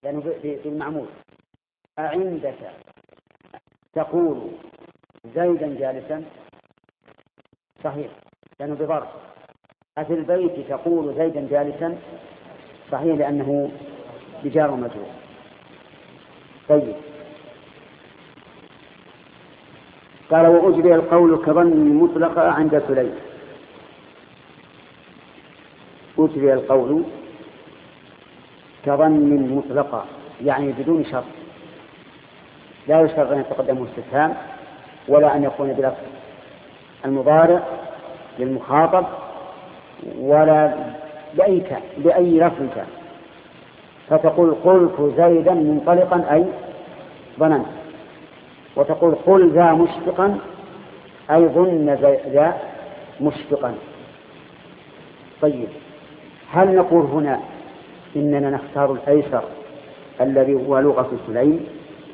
لأنه بالمعمول. أعندك تقول زيدا جالسا؟ صحيح لأنه بظرف. أفي البيت تقول زيدا جالسا؟ صحيح لأنه بجار ومجرور. طيب قال وأجري القول كظن مطلقة عند سليم. أجري القول كظن مطلقة يعني بدون شرط، لا يشترط أن يتقدمه استفهام ولا أن يكون بلفظ المضارع للمخاطب ولا بأي لفظ كان. فتقول قلت زيدا منطلقا أي ظننت، وتقول قل ذا مشفقا أي ظن ذا مشفقا. طيب هل نقول هنا إننا نختار الأيسر الذي هو لغة سليم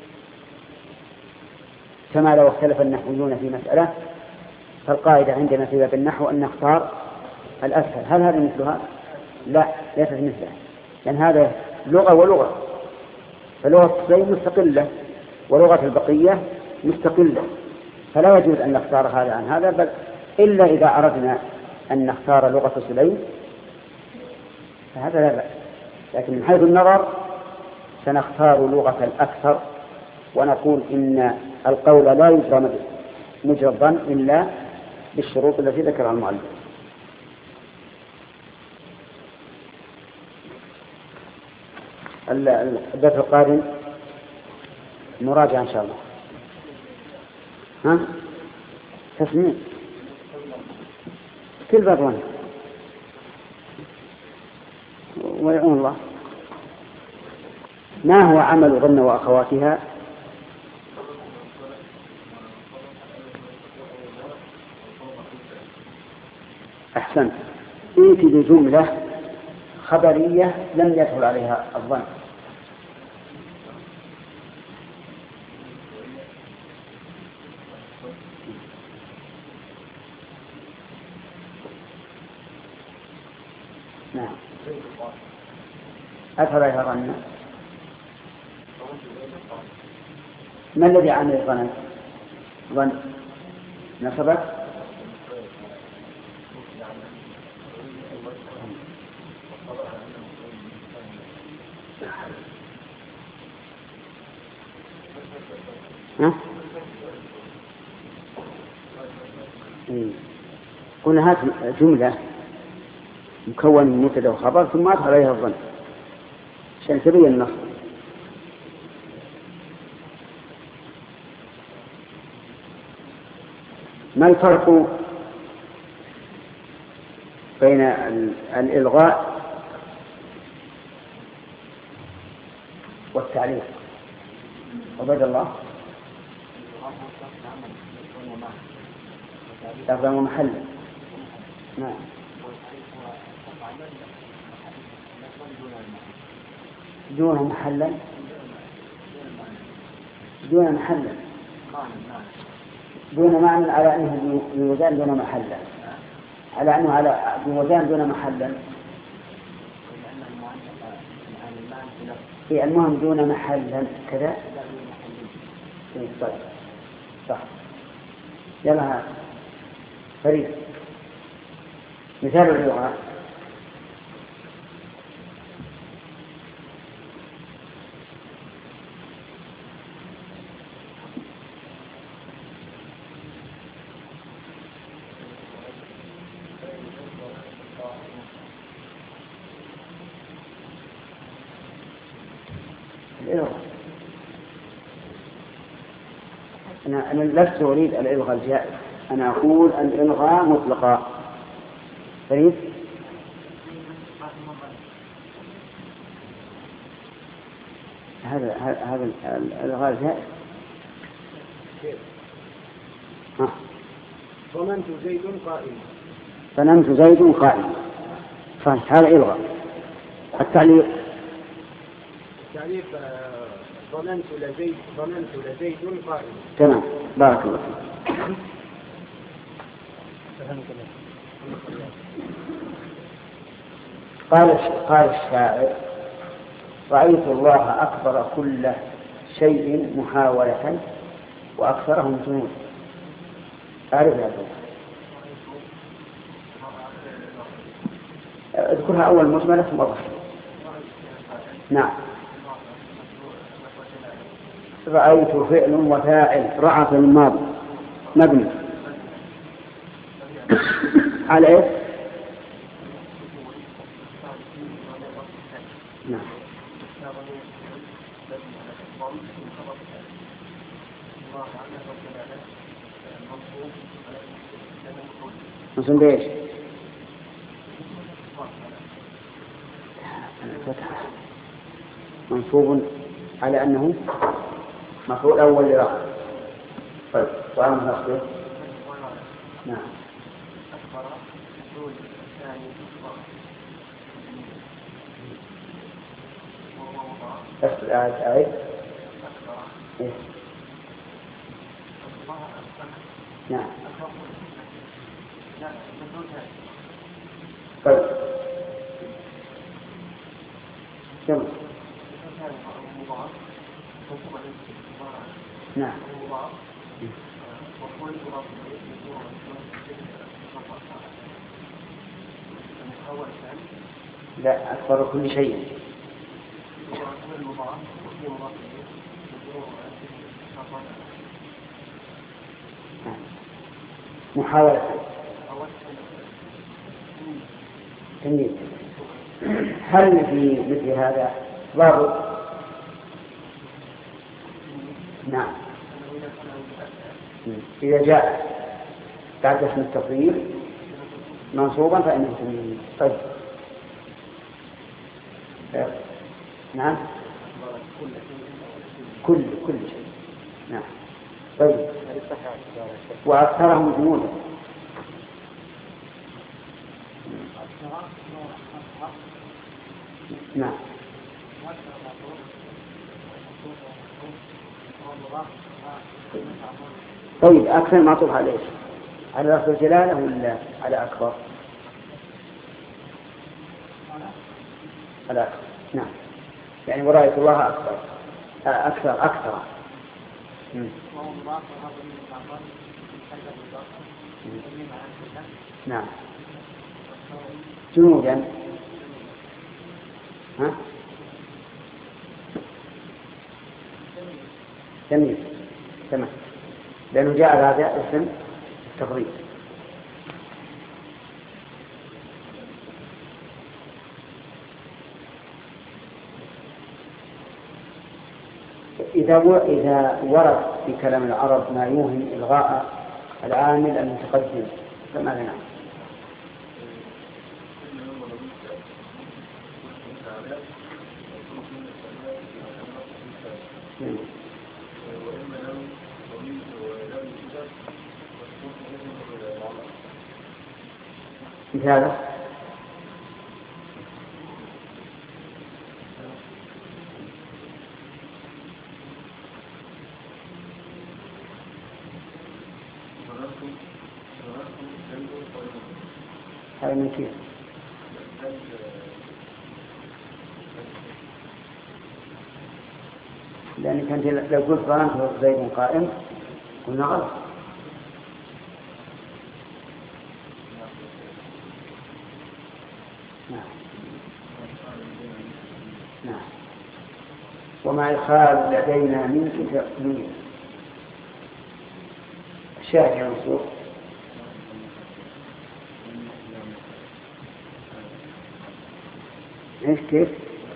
كما لو اختلف النحويون في مسألة؟ فالقاعدة عندنا في باب النحو أن نختار الأسهل. هل هذا مثلها؟ لا ليست مثله، لأن هذا لغة ولغة، فلغة سليم مستقلة ولغة البقية مستقلة، فلا يجوز أن نختار هذا عن هذا، بل إلا إذا أردنا أن نختار لغة سليم فهذا لا بأس. لكن من حيث النظر سنختار لغة الأكثر ونقول إن القول لا يجرى مجرى الظن إلا بالشروط التي ذكرها المؤلف. الدرس القادم مراجعة إن شاء الله. ها؟ تسميع كل باب ويعون الله. ما هو عمل ظن وأخواتها؟ أحسنت. ائت بجملة خبرية لم يدخل عليها الظن. نعم أدخل عليها ظن. ما الذي عمل الظن؟ ظن نصبت قلنا هات جملة مكون من مبتدا وخبر ثم أدخل عليها الظن عشان تبين النص. ما الفرق بين الإلغاء والتعليق؟ عبد الله لفظا ومحلا. نعم دون محلا دون محلا دون معنى على أنه بوزان دون محلا على أنه على بوزان دون محلا في المهم دون محلا كذا. طيب صح. يلا فريد مثال اللغة. أنا لست أريد الإلغاء الجائز، أنا أقول الإلغاء مطلقا. فريد هذا الإلغاء الجائز. فنمت زيد قائما. فنمت زيد قائما صحيح هذا إلغاء. التعليق ظننت لزيد قائما. تمام بارك الله فيك. قال الشاعر رأيت الله أكبر كل شيء محاولة وأكثرهم جنود. أعرف يا أبو اذكرها أول مجملة ثم أضحي. نعم. رأيت فعل وفاعل، رأى في الماضي مبني على إيه؟ نعم. منصوب بإيش؟ منصوب على أنه مفعول أول لرأى. طيب سؤال مخصوص. نعم. أعيد. إيه؟ نعم. طيب كم؟ نعم. لا، أكبر كل شيء. محاولة تمييز. هل في مثل هذا ضابط؟ نعم. إذا جاء بعد اسم التفضيل منصوبا فإنه تمييز. طيب. نعم. كل شيء. نعم. طيب. وأكثرهم جنودا. نعم. طيب أكثر معطوف على إيش؟ على لفظ الجلالة ولا على أكبر؟ على أكبر. نعم. يعني ورأيت الله أكبر أكثر. نعم. جنودا. ها؟ جميل. تمام. لأنه جاء هذا اسم التفضيل. إذا ورد في كلام العرب ما يوهم إلغاء العامل المتقدم فماذا نعمل؟ مثاله هذا من كيف؟ لأنك أنت لو قلت ظننت زيد قائم قلنا غلط. نعم. وما يخال لدينا منك تأمين الشاهد يا منصور. ايش كيف؟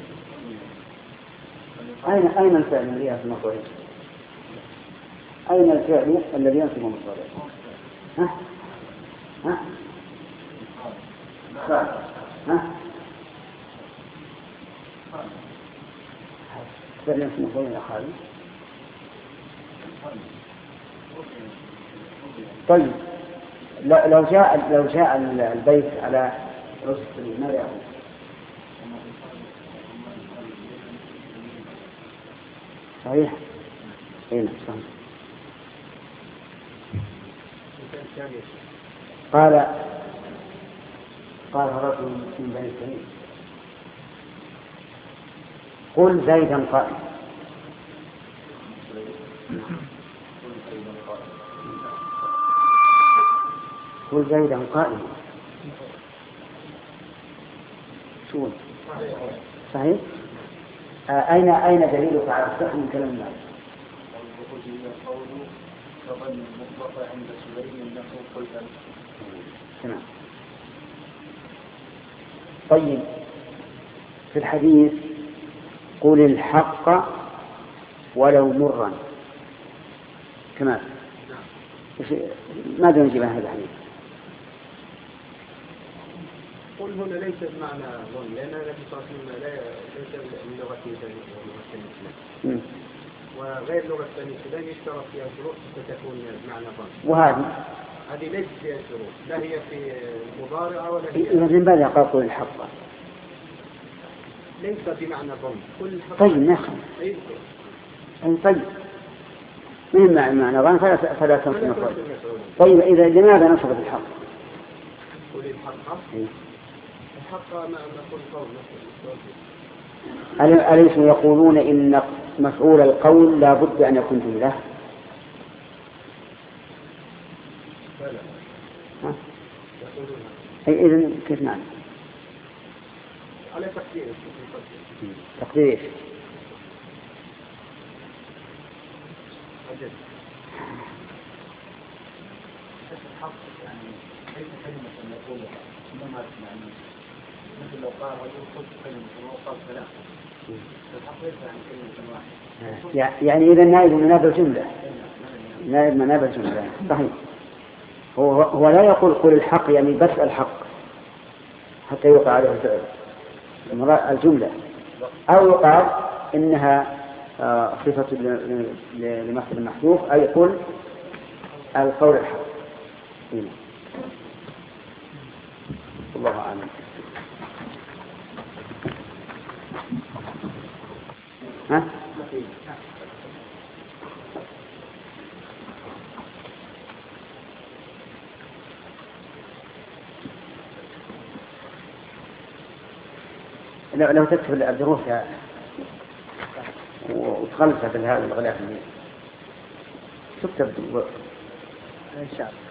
أين الفعل الذي ينصب مفعوله؟ أين الفعل الذي ينصب مفعوله؟ ينصب مفعوله خالد. طيب لو جاء البيت على رأس السبيل ماذا يقول؟ صحيح. اين صحيح. قال رجل من بني تميم قل زيدا قائما. قل زيدا قائما. شو صحيح؟ أين دليلك على الصحة من كلام الله؟ تمام. طيب في الحديث قل الحق ولو مرا كمان، ماذا نجيب عن هذا الحديث؟ قل هنا ليست معنى ظن، لأن النبي صلى الله عليه وسلم ليس من لغة الإسلام، وغير لغة الإسلام يشترط فيها شروط فتكون معنى ظن. وهذه ليست فيها شروط، لا هي في مضارعة ولا هي. إذا من بعد قال قل الحق ليس بمعنى ظن. قل الحق. طيب نخل. طيب من معنى ظن فلا تنصب. طيب إذا لماذا نصبت الحق؟ قل الحق. الحق ما نقول قول. أليسوا يقولون إن مفعول القول لا بد أن يكون جملة؟ إذن كيف معنى؟ على تقدير. تقدير إيش؟ الحق يعني ليس كلمة يقولها، إنما يعني مثل لو قال رجل قلت كلمة وقال كلام. الحق ليس يعني كلمة واحدة. يعني إذا نائب من هذا الجملة. نائب من هذا الجملة. صحيح. هو لا يقول قل الحق يعني بس الحق حتى يوقع عليه الجملة، أو يقال إنها صفة لمصدر المحذوف، أي قل القول الحق. الله أعلم. ها؟ لو تكتب الدروس وتخلصها بهذا الغلاف اللي تكتب إن شاء الله.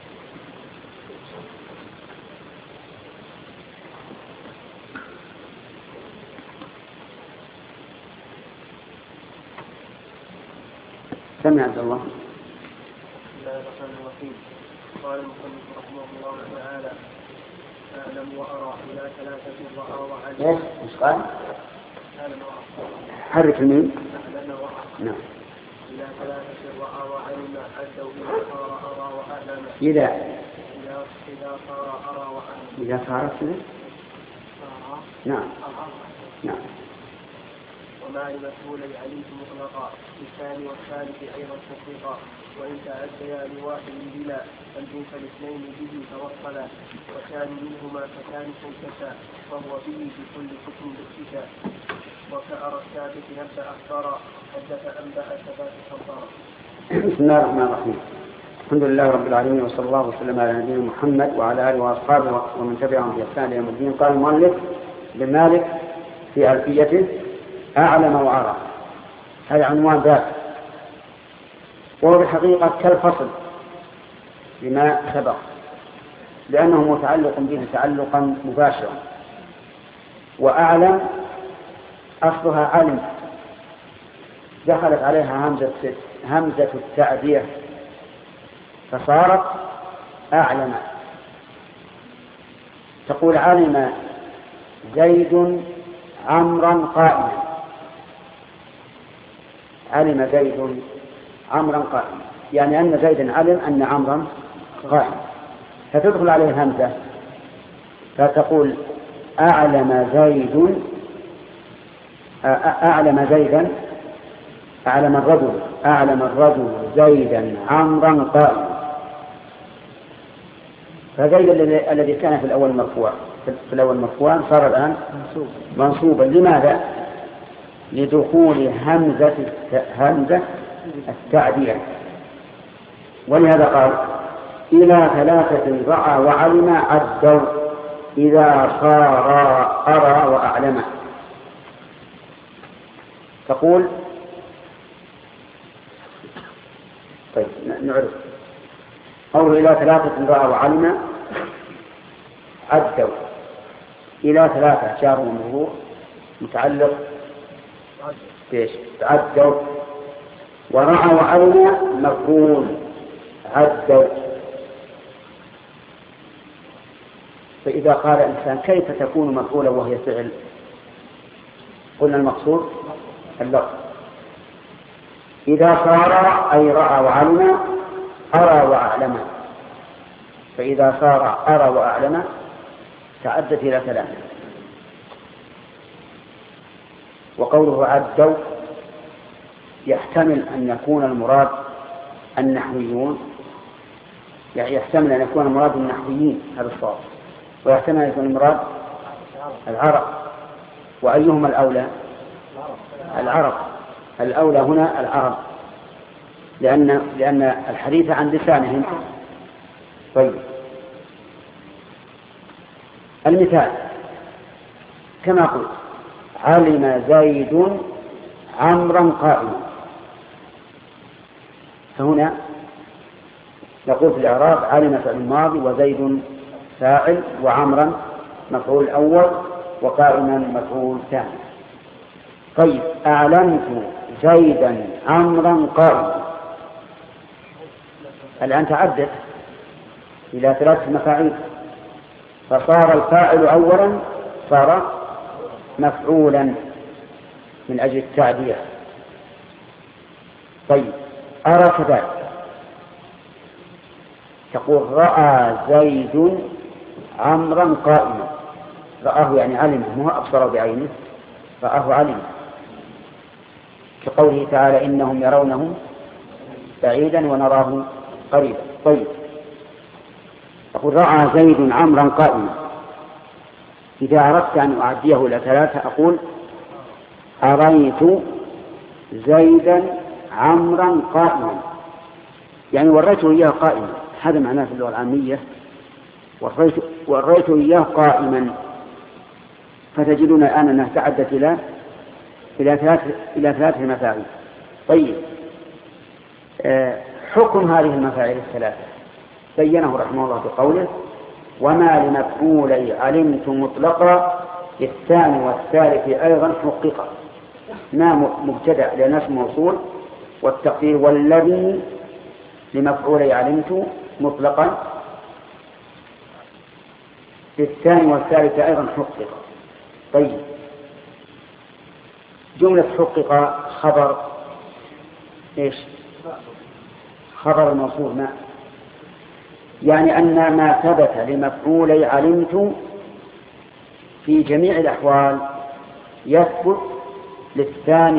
سمع عبد الله. بسم الله الرحمن الرحيم. قال المصنف رحمه الله تعالى: أعلم وأرى إلى ثلاثة رأى وعلم. إيش قال؟ أعلم وأرى. حرك الميم. أعلم وأرى. نعم. إلى ثلاثة رأى وعلم عدوا إذا صار أرى وأعلم. إذا صار أرى وأعلم. إذا صارت كذا. نعم. نعم. ومعرفته للعليم مطلقا، بالثاني والثالث أيضا تطبيقا، وإن تعديا لواحد بلا فالجنس الاثنين به توصلا، وكان منهما كثالث كسا، فهو به في كل حكم بالشتاء، وكأرى الثابت نبدأ أخبارا، حدث أنبأ ثبات خبارا. بسم الله الرحمن الرحيم. الحمد لله رب العالمين، وصلى الله وسلم على نبينا محمد وعلى آله وأصحابه ومن تبعهم بإحسان إلى يوم الدين. قال المؤلف بن مالك في ألفيته: أعلم وأرى. هذا عنوان ذات، وهو بالحقيقة كالفصل بما سبق، لأنه متعلق به تعلقا مباشرا. وأعلم أصلها علم، دخلت عليها همزة التعدية فصارت أعلم. تقول: علم زيد عمرا قائما. علم زيد عمرا قائما، يعني أن زيدا علم أن عمرا قائم، فتدخل عليه الهمزة فتقول: أعلم زيدا أعلم الرجل زيدا عمرا قائما. فزيد الذي كان في الأول مرفوعا صار الآن منصوبا. لماذا؟ لدخول همزة التعدية. ولهذا قال: إلى ثلاثة رأى وعلم عدوا إذا صار أرى وأعلم. تقول طيب نعرف قول إلى ثلاثة رأى وعلم عدوا إلى ثلاثة جار ومجرور متعلق بإيش؟ عدوا. ورأى وعلم مفعول عدوا. فإذا قال الإنسان كيف تكون مفعولا وهي فعل؟ قلنا المقصود اللفظ. إذا صار أي رأى وعلم أرى وأعلم. فإذا صار أرى وأعلم تعدت إلى ثلاثة. وقوله عدوا يحتمل أن يكون المراد النحويون، يعني يحتمل أن يكون المراد النحويين هذا الصواب، ويحتمل أن يكون المراد العرب. وأيهما الأولى؟ العرب. الأولى هنا العرب لأن الحديث عن لسانهم. طيب المثال كما قلت علم زيد عمرا قائما. فهنا نقول في الإعراب علم فعل الماضي وزيد فاعل وعمرا مفعول أول وقائما مفعول ثاني. طيب أعلمت زيدا عمرا قائما. الآن تعدت إلى ثلاثة مفاعيل، فصار الفاعل أولا صار مفعولا من أجل التعدية. طيب أرى كذلك تقول رأى زيد عمرا قائما. رآه يعني علمه، مو أبصر بعينه، رآه علمه، كقوله تعالى إنهم يرونه بعيدا ونراه قريبا. طيب أقول رأى زيد عمرا قائما. إذا أردت أن أعديه إلى ثلاثة أقول أريت زيدا عمرا قائما، يعني وريته إياه قائما. هذا معناه في اللغة العامية وريته إياه قائما. فتجدون الآن أنها تعدت إلى ثلاثة مفاعيل. طيب حكم هذه المفاعيل الثلاثة بينه رحمه الله بقوله وما لمفعولي علمت مطلقا الثاني والثالث أيضا حققا. ما مبتدأ لأنه اسم موصول، والتقدير والذي لمفعولي علمت مطلقا الثاني والثالث أيضا حققا. طيب جملة حقق خبر إيش؟ خبر الموصول ما، يعني أن ما ثبت لمفعولي علمت في جميع الأحوال يثبت للثاني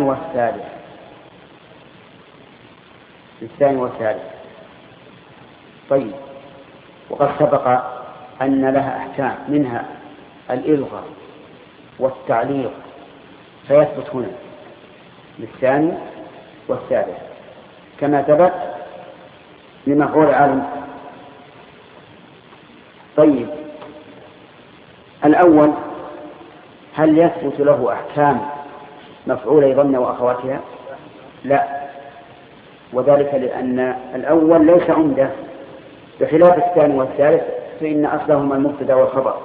والثالث. طيب وقد سبق أن لها أحكام منها الإلغاء والتعليق، فيثبت هنا للثاني والثالث كما ثبت لمفعول علم. طيب الأول هل يثبت له أحكام مفعولي ظن وأخواتها؟ لا، وذلك لأن الأول ليس عمده بخلاف الثاني والثالث فإن أصلهما المبتدأ والخبر.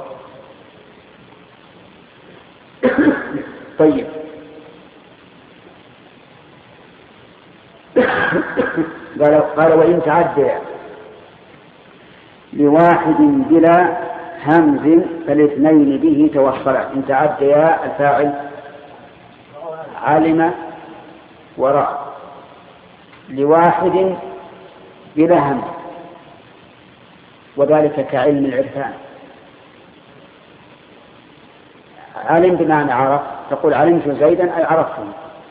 طيب قال وإن تعدى لواحد بلا همز فالاثنين به توصلا. إن تعديا الفاعل علم ورأى لواحد بلا همز، وذلك كعلم العرفان. علم بمعنى عرف، تقول علمت زيدا أي عرفته.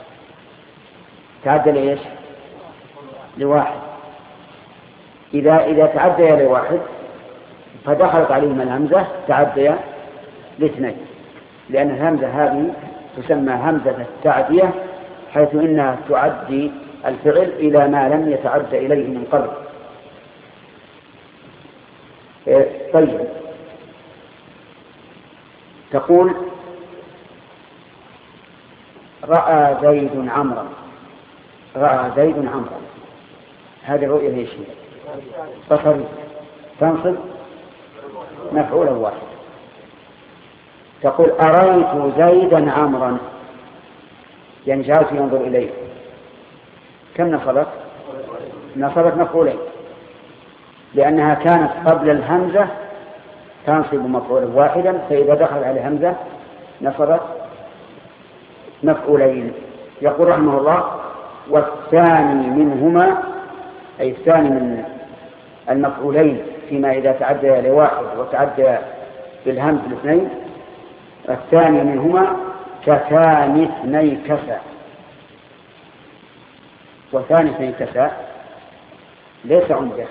تعدى لإيش؟ لواحد. إذا تعدى لواحد فدخلت عليهما الهمزة تعدى لاثنين، لأن الهمزة هذه تسمى همزة التعدية حيث إنها تعدي الفعل إلى ما لم يتعدى إليه من قبل. طيب تقول رأى زيد عمرا، رأى زيد عمرا، هذه الرؤية هي شيء بصري، تنصب مفعولا واحدا. تقول أريت زيدا عمرا، يعني جعلت ينظر إليه، كم نصبت؟ نصبت مفعولين، لأنها كانت قبل الهمزة تنصب مفعولا واحدا، فإذا دخل على همزة نصبت مفعولين. يقول رحمه الله: والثاني منهما، أي الثاني من المفعولين فيما إذا تعدى لواحد وتعدى بالهمز الاثنين، الثاني منهما كثاني اثني كسى. وثاني اثني كسى ليس عمده،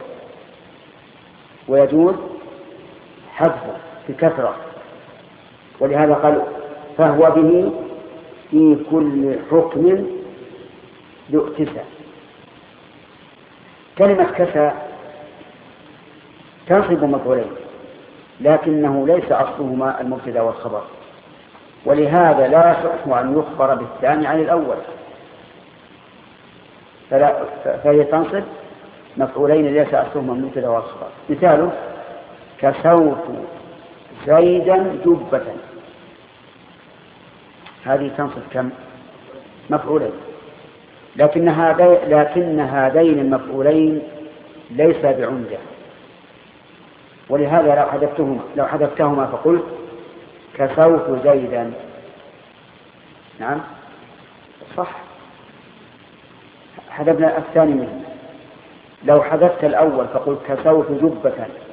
ويجوز حذفه في كثرة، ولهذا قال: فهو به في كل حكم ذو اتساع. كلمة كسى تنصب مفعولين، لكنه ليس أصلهما المبتدأ والخبر، ولهذا لا يصح أن يخبر بالثاني عن الأول، فهي تنصب مفعولين ليس أصلهما المبتدأ والخبر. مثاله: كسوت زيدا جبة، هذه تنصب كم؟ مفعولين، لكن هذين المفعولين ليس بعمدة، ولهذا لو حذفتهما فقلت كسوت زيدا، نعم صح، حذفنا الثاني منه. لو حذفت الأول فقلت كسوت جبة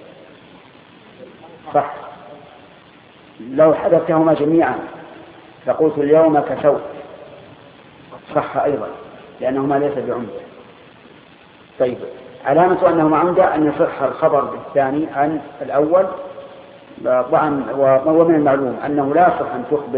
صح. لو حذفتهما جميعا فقلت اليوم كسوت صح أيضا، لأنهما ليس بعمدة. طيب، علامة أنهما عمدة أن يصح الخبر بالثاني عن الأول. ومن المعلوم أنه لا يصح أن تخبر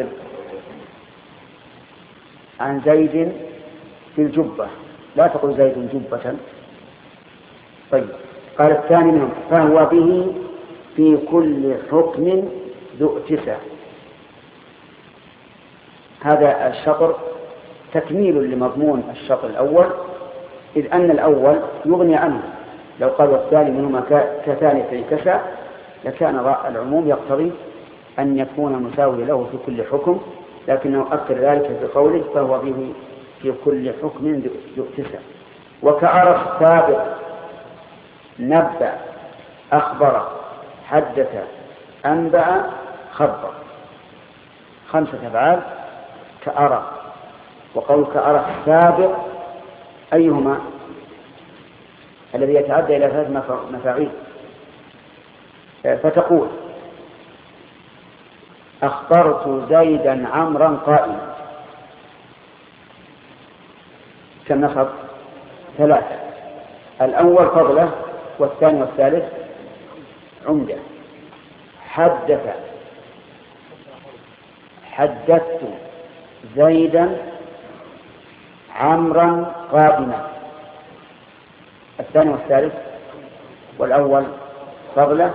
عن زيد في الجبة، لا تقول زيد جبة. طيب، قال الثاني منهم: فهو به في كل حكم ذو اتساع. هذا الشطر تكميل لمضمون الشطر الأول، إذ أن الأول يغني عنه. لو قال والثاني منهما كثاني في كسى لكان العموم يقتضي أن يكون مساوي له في كل حكم، لكنه أكثر ذلك في قوله: فهو به في كل حكم ذو اتساع. وكأرى السابق نبأ أخبر حدث أنبأ خبر، 5 أفعال كأرى. وقول كأرى السابق أيهما؟ الذي يتعدى إلى 3 مفاعيل. فتقول: أخبرت زيدا عمرا قائما، كم نصب؟ 3. الأول فضله، والثاني والثالث عمدة. حدثت زيدا عمرا قائما، الثاني والثالث والأول فضله.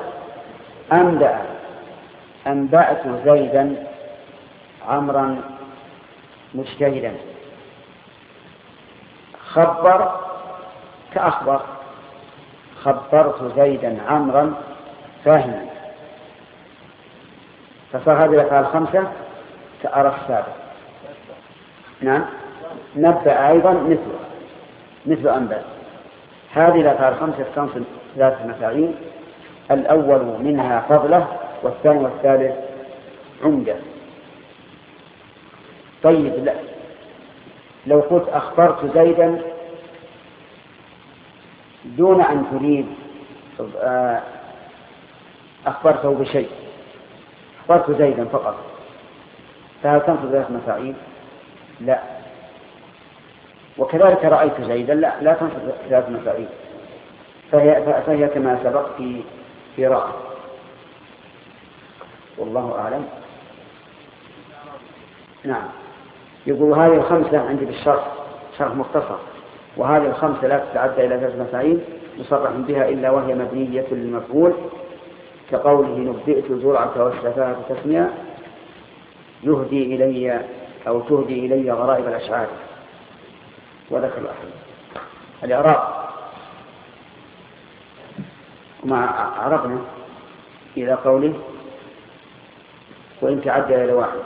أنبأت زيدا عمرا مجتهدا. خبر كأخبر، خبرت زيدا عمرا فاهما. فصار هذه الأفعال 5 كأرى السابق. نعم، نبأ أيضا مثل أنبأ. هذه الأفعال 5 تنصب 3 مفاعيل، الأول منها فضله، والثاني والثالث عمدة. طيب، لا. لو قلت أخبرت زيدا دون أن تريد أخبرته بشيء، أخبرت زيدا فقط، فهل تنصب 3 مفاعيل؟ لا. وكذلك رأيت زيدا لا تنصب 3 مفاعيل، فهي كما سبق في رأى. والله أعلم. نعم. يقول هذه 5 عندي بالشرح، شرح مختصر، وهذه 5 لا تتعدى إلى 3 مفاعيل مصرح بها إلا وهي مبنية للمفعول، كقوله: نبئت الزرعة والسفاهة تسمية، يهدي إلي أو تهدي إلي غرائب الأشعار. وذكر الأخير الإعراب وما عرفنا إلى قوله وإن تعدى إلى واحد.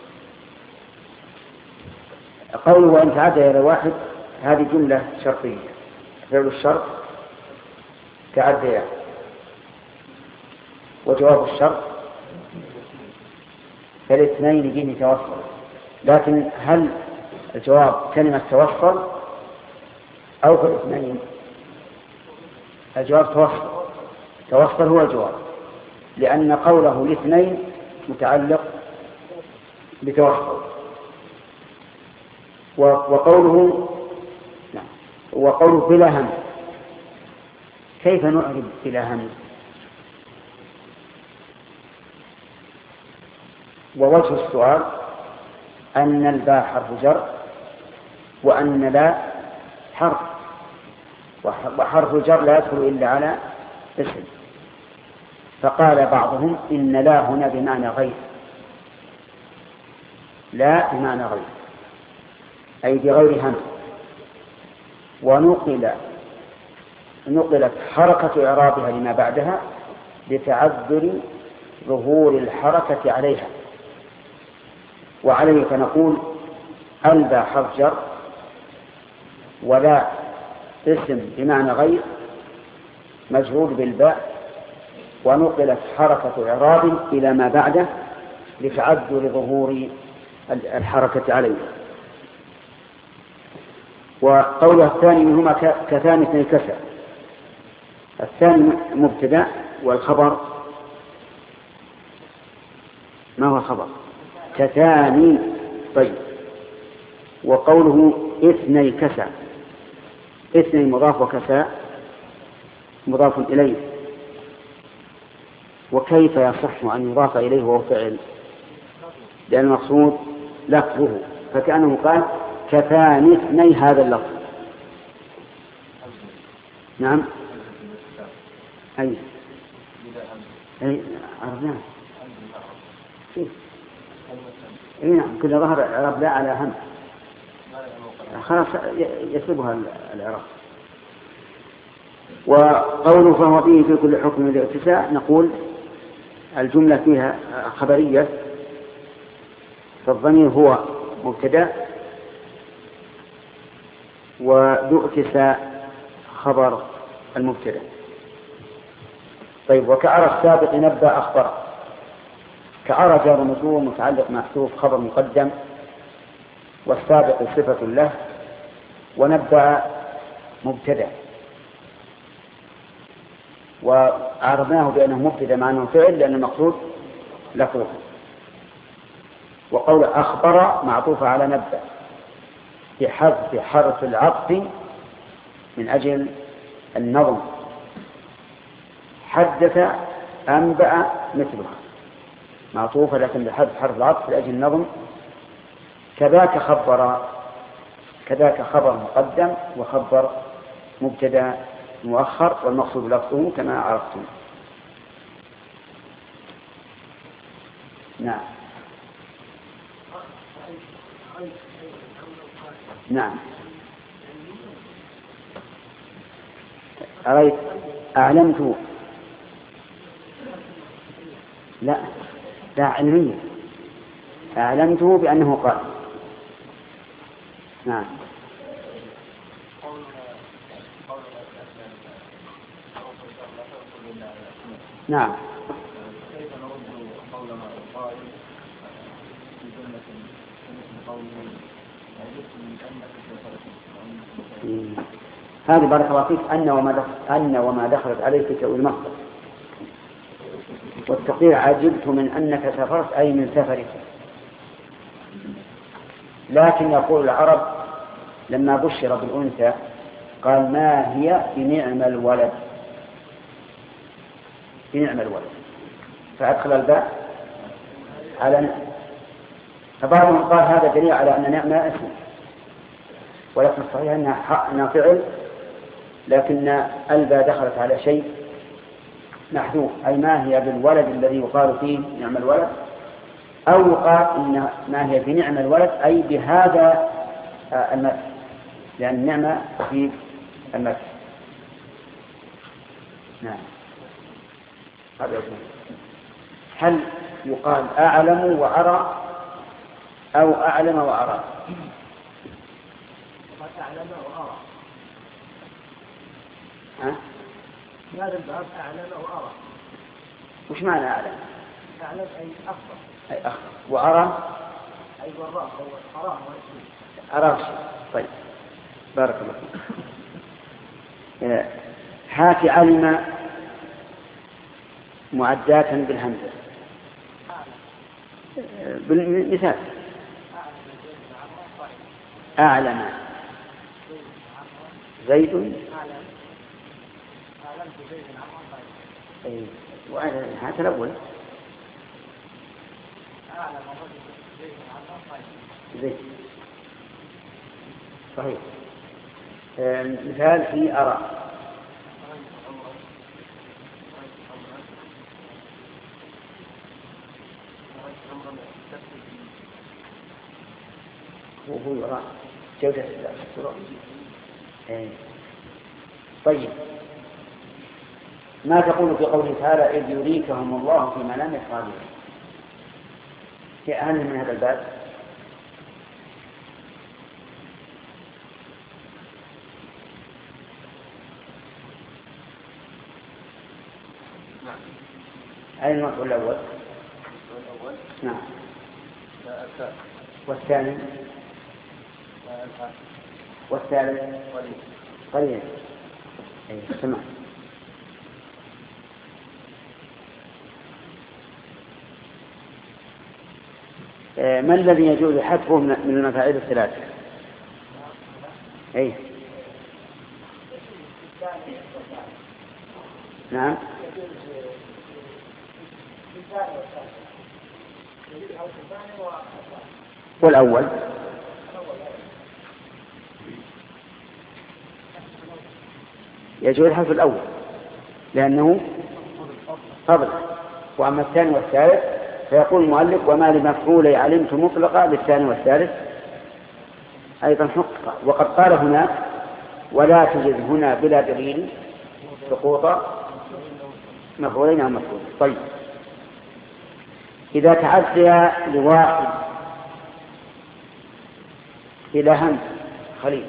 قوله وإن تعدى إلى واحد هذه جملة شرطية، فعل الشرط تعدى، وجواب الشرط فالاثنين به توصل. لكن هل الجواب كلمة توصل أو في الاثنين؟ الجواب توصل هو الجواب، لأن قوله الاثنين متعلق بتوصل. وقوله بلا هم، كيف نعرف بلا هم؟ ووجه السؤال أن الباء حرف جر وأن لا حرف، وحرف الجر لا يدخل إلا على اسم. فقال بعضهم إن لا هنا بمعنى غير، لا بمعنى غير أي بغير هم. ونقلت حركة إعرابها لما بعدها لتعذر ظهور الحركة عليها، وعليه فنقول الباء حرف جر ولا اسم بمعنى غير مجرور بالباء، ونقلت حركة إعراب إلى ما بعده لتعذر ظهور الحركة عليه. وقوله الثاني منهما كثاني اثني كسر، الثاني مبتدأ والخبر ما هو الخبر؟ كثاني. طيب، وقوله اثني كسى، اثني مضاف وكسى مضاف إليه، وكيف يصح أن يضاف إليه وهو فعل؟ لأن المقصود لفظه، فكأنه قال كثاني اثني هذا اللفظ. نعم أي عرفناه. اي نعم، كل ظهر الإعراب لا على هم خلاص يسلبها الإعراب. وقوله فهو فيه في كل حكم الاتساع، نقول الجملة فيها خبرية، فالضمير هو مبتدأ وذو اتساع خبر المبتدأ. طيب، وكأرى السابق نبأ أخبر، كأرى جار مجرور متعلق محذوف خبر مقدم، والسابق صفة له، ونبأ مبتدأ، وعرضناه بأنه مبتدأ مع أنه فعل لأن المقصود لفظه. وقول أخبر معطوفة على نبأ بحذف حرف العطف من أجل النظم، حدث أنبأ مثلها معطوفة لكن بحذف حرف العطف لأجل النظم. كذاك خبر مقدم وخبر مبتدأ مؤخر، والمقصود لفظه كما عرفتم. نعم نعم. أريد أعلمت، لا علمية، أعلمته بأنه قال. نعم نعم. هذه بارك الله فيك أن وما دخلت عليك تأويل مصدر، والتقدير عجبت من أنك سافرت أي من سفرك. لكن يقول العرب لما بشر بالأنثى قال ما هي بنعم الولد، بنعم الولد، فأدخل الباء على. فبعضهم قال هذا دليل على أن نعمة اسم، ولكن الصحيح أنها فعل، لكن الباء دخلت على شيء محذوف، أي ما هي بالولد الذي يقال فيه نعم الولد، أو يقال إن ما هي بنعم الولد أي بهذا المدح، لأن النعمة في المدح. نعم. هل يقال أعلم وأرى أو أعلم وأرى؟ أعلم وأرى. هذا الباب أعلم وأرى. وش معنى أعلم؟ أعلم أي أخبر. أي أخبر. وأرى أي وراء أو أراه. أراه. طيب بارك الله فيك. هات علم معدات بالهمزة بالمثال. أعلم زيد. هات الأول. زيد صحيح. مثال في أرى. هو يرى جودة الصورة. طيب ما تقول في قوله تعالى إذ يريكهم الله في منامك قليلا؟ في أهم من هذا الباب. أين المفعول الأول؟ نعم. والثاني والثالث قليلا. سمع. ما الذي يجوز حذفه من المفاعيل الثلاثة؟ أي نعم. والأول يجوز حذف الأول لأنه فضل، وأما الثاني والثالث فيقول المؤلف وما لمفعول علمت مطلقا للثاني والثالث أيضا حقق. وقد قال هناك ولا تجد هنا بلا دليل سقوط مفعولين أو مفعول. طيب إذا تعدى لواحد إلى همز خليل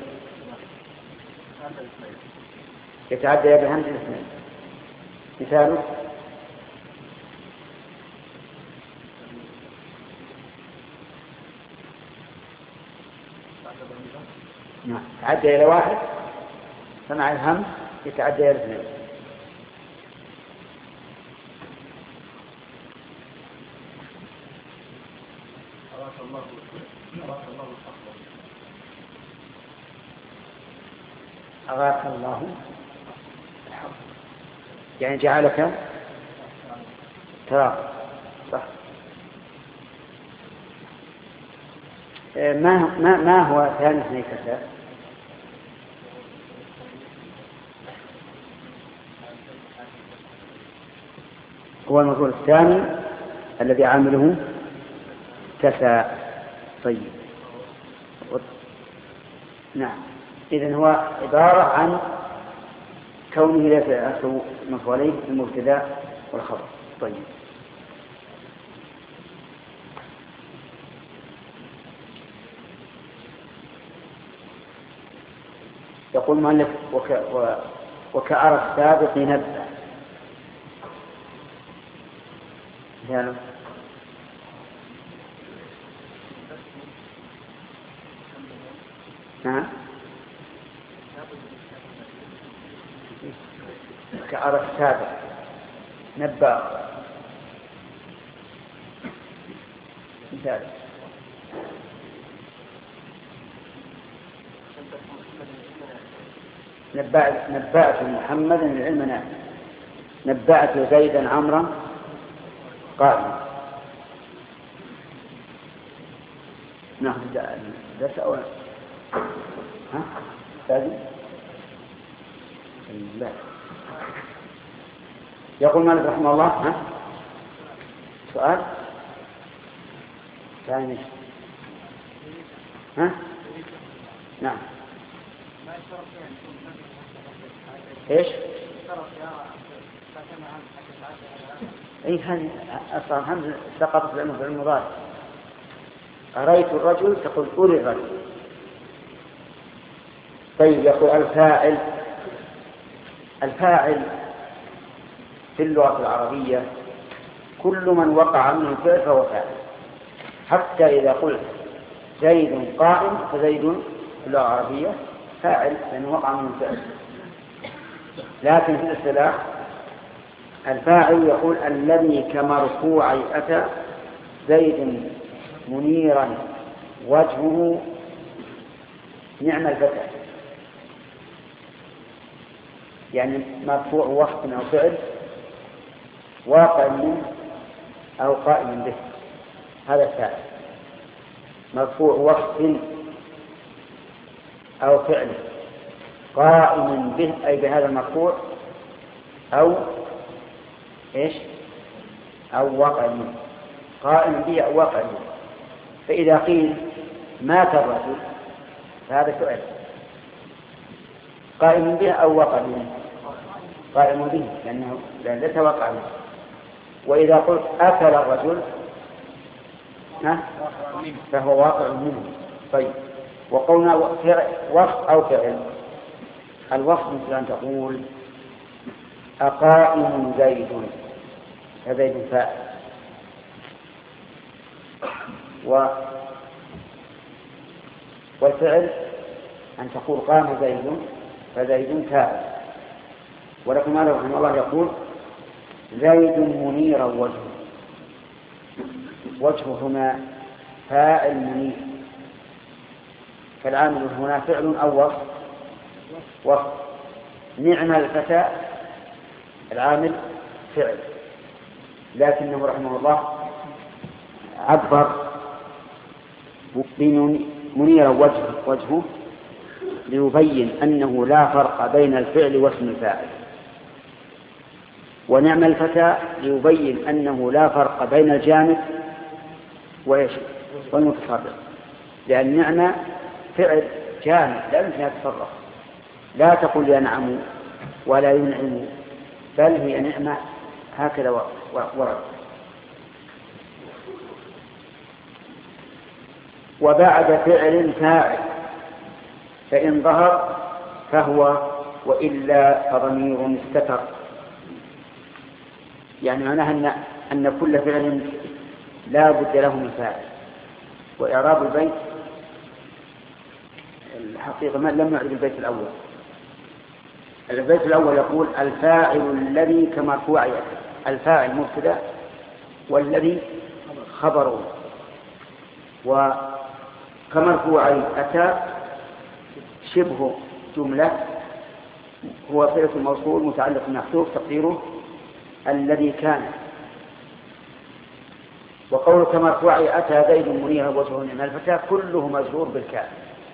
يتعدى بهمز الاثنين. مثاله نعم. تعدى إلى واحد فمع الهمز يتعدى إلى اثنين. أغاث الله يعني جعلك ترى صح. ما هو ثاني اثنين كسر؟ هو المفعول الثاني الذي عامله كسى. طيب نعم. إذن هو عبارة عن كونه لا يتأثر مفعولين المبتدأ والخبر. طيب يقول مؤلف وكأرى السابق نبأ. يعني كأرى السابق نبأ. مثال نبأت محمدا العلم نافع. نبأت زيدا عمرا قائما. ناخذ درس أولا. ها ثاني لا. يقول مالك رحمه الله. سؤال ثاني. ها؟ نعم. ايش؟ اي هذه اصلا همزه سقطت في المضارع. أريت الرجل تقول أري الرجل. طيب يقول الفاعل في اللغة العربية كل من وقع منه الفعل فهو فاعل، حتى إذا قلت زيد قائم فزيد في اللغة العربية فاعل لأنه وقع منه الفعل. لكن في الاصطلاح الفاعل يقول الذي كمرفوع أتى زيد منيرا وجهه نعم الفتى، يعني مرفوع وصف أو فعل واقع منه أو قائم به، هذا الفاعل. مرفوع وصف أو فعل قائم به أي بهذا المرفوع أو إيش أو واقع منه، قائم به أو واقع منه. فإذا قيل مات الرجل فهذا سؤال قائم به أو واقع منه، قائم به لأنه ليس واقع منه. وإذا قلت أكل الرجل فهو واقع منه. طيب وقولنا وصف أو فعل، الوصف مثل أن تقول أقائم زيد فزيد فاعل، والفعل أن تقول قام زيد فزيد فاعل. ولكن مالك رحمه الله يقول زيد منيرا وجهه هنا فاعل منير، فالعامل هنا فعل أو وصف. نعم الفتى العامل فعل، لكنه رحمه الله عبر منيرا وجهه ليبين أنه لا فرق بين الفعل واسم الفاعل، ونعم الفتى ليبين أنه لا فرق بين الجامد والمتصرف، لأن نعم فعل جامد لا يمكن أن يتصرف، لا تقول ينعم ولا ينعم، بل هي نعمة هكذا ورد. وبعد فعل فاعل فإن ظهر فهو وإلا فضمير استتر، يعني معناها أن كل فعل لا بد له من فاعل. وإعراب البيت الحقيقة لم يعرف البيت الأول. البيت الأول يقول الفاعل الذي كمرفوع الفاعل مبتدأ والذي خبره، وكمرفوع أتى شبه جملة هو صلة الموصول متعلق محذوف تقديره الذي كان. وقولك مرفوع أتى زيد منيرا وجهه نعم الفتى كله مجرور بالكاف.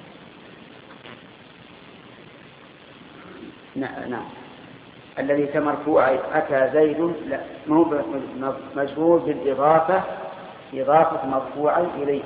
نعم الذي كمرفوع أتى زيد لا مجرور بالإضافة، إضافة مرفوع إليه،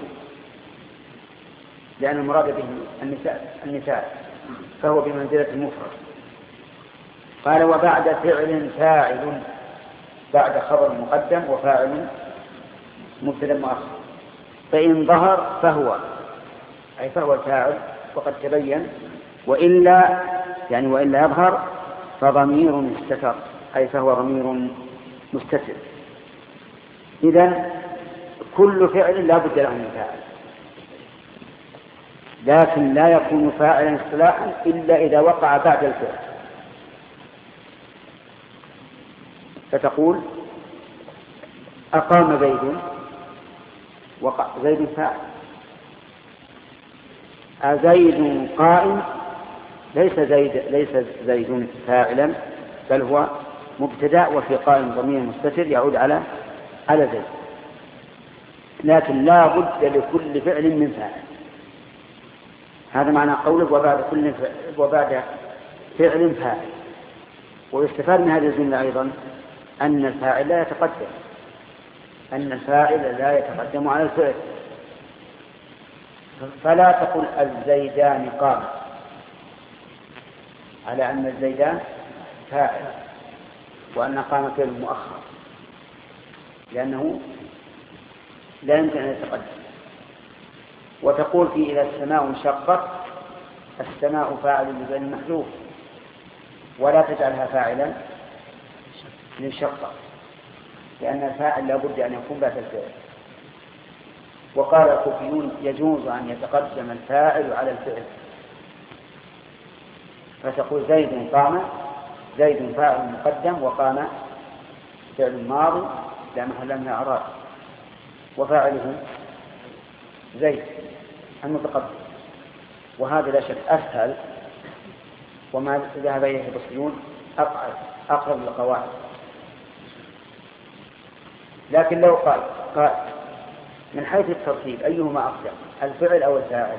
لأن المراد به النساء فهو بمنزلة المفرد. قال وبعد فعل فاعل، بعد خبر مقدم وفاعل مبتدأ مؤخر، فإن ظهر فهو أي فهو الفاعل وقد تبين، وإلا يعني وإلا يظهر فضمير استتر أي فهو ضمير مستتر. إذن كل فعل لا بد له من فاعل، لكن لا يكون فاعلا اصطلاحا إلا إذا وقع بعد الفعل. فتقول أقام زيد وقع زيد فاعل، أزيد قائم ليس زيد فاعلا بل هو مبتدأ وفي قائم ضمير مستتر يعود على زيد، لكن لا بد لكل فعل من فاعل. هذا معنى قوله وبعد فعل فاعل. ويستفاد من هذه الجملة أيضا أن الفاعل لا يتقدم على الفعل، فلا تقل الزيدان قام، على أن الزيدان فاعل وأن قام فعل مؤخر، لأنه لا يمكن أن يتقدم. وتقول في إذا السماء انشقت، السماء فاعل لفعل محذوف، ولا تجعلها فاعلا للشقة، لأن الفاعل لا بد أن يكون بعد الفعل. وقال الكوفيون يجوز أن يتقدم الفاعل على الفعل، فتقول زيد قام، زيد فاعل مقدم وقام فعل ماضي لا محل من الإعراب، وفاعله زيد المتقدم. وهذا لا شك أسهل، وما ذهب إليه البصريون أقرب للقواعد. لكن لو قال من حيث الترتيب أيهما أقدم، الفعل أو الفاعل؟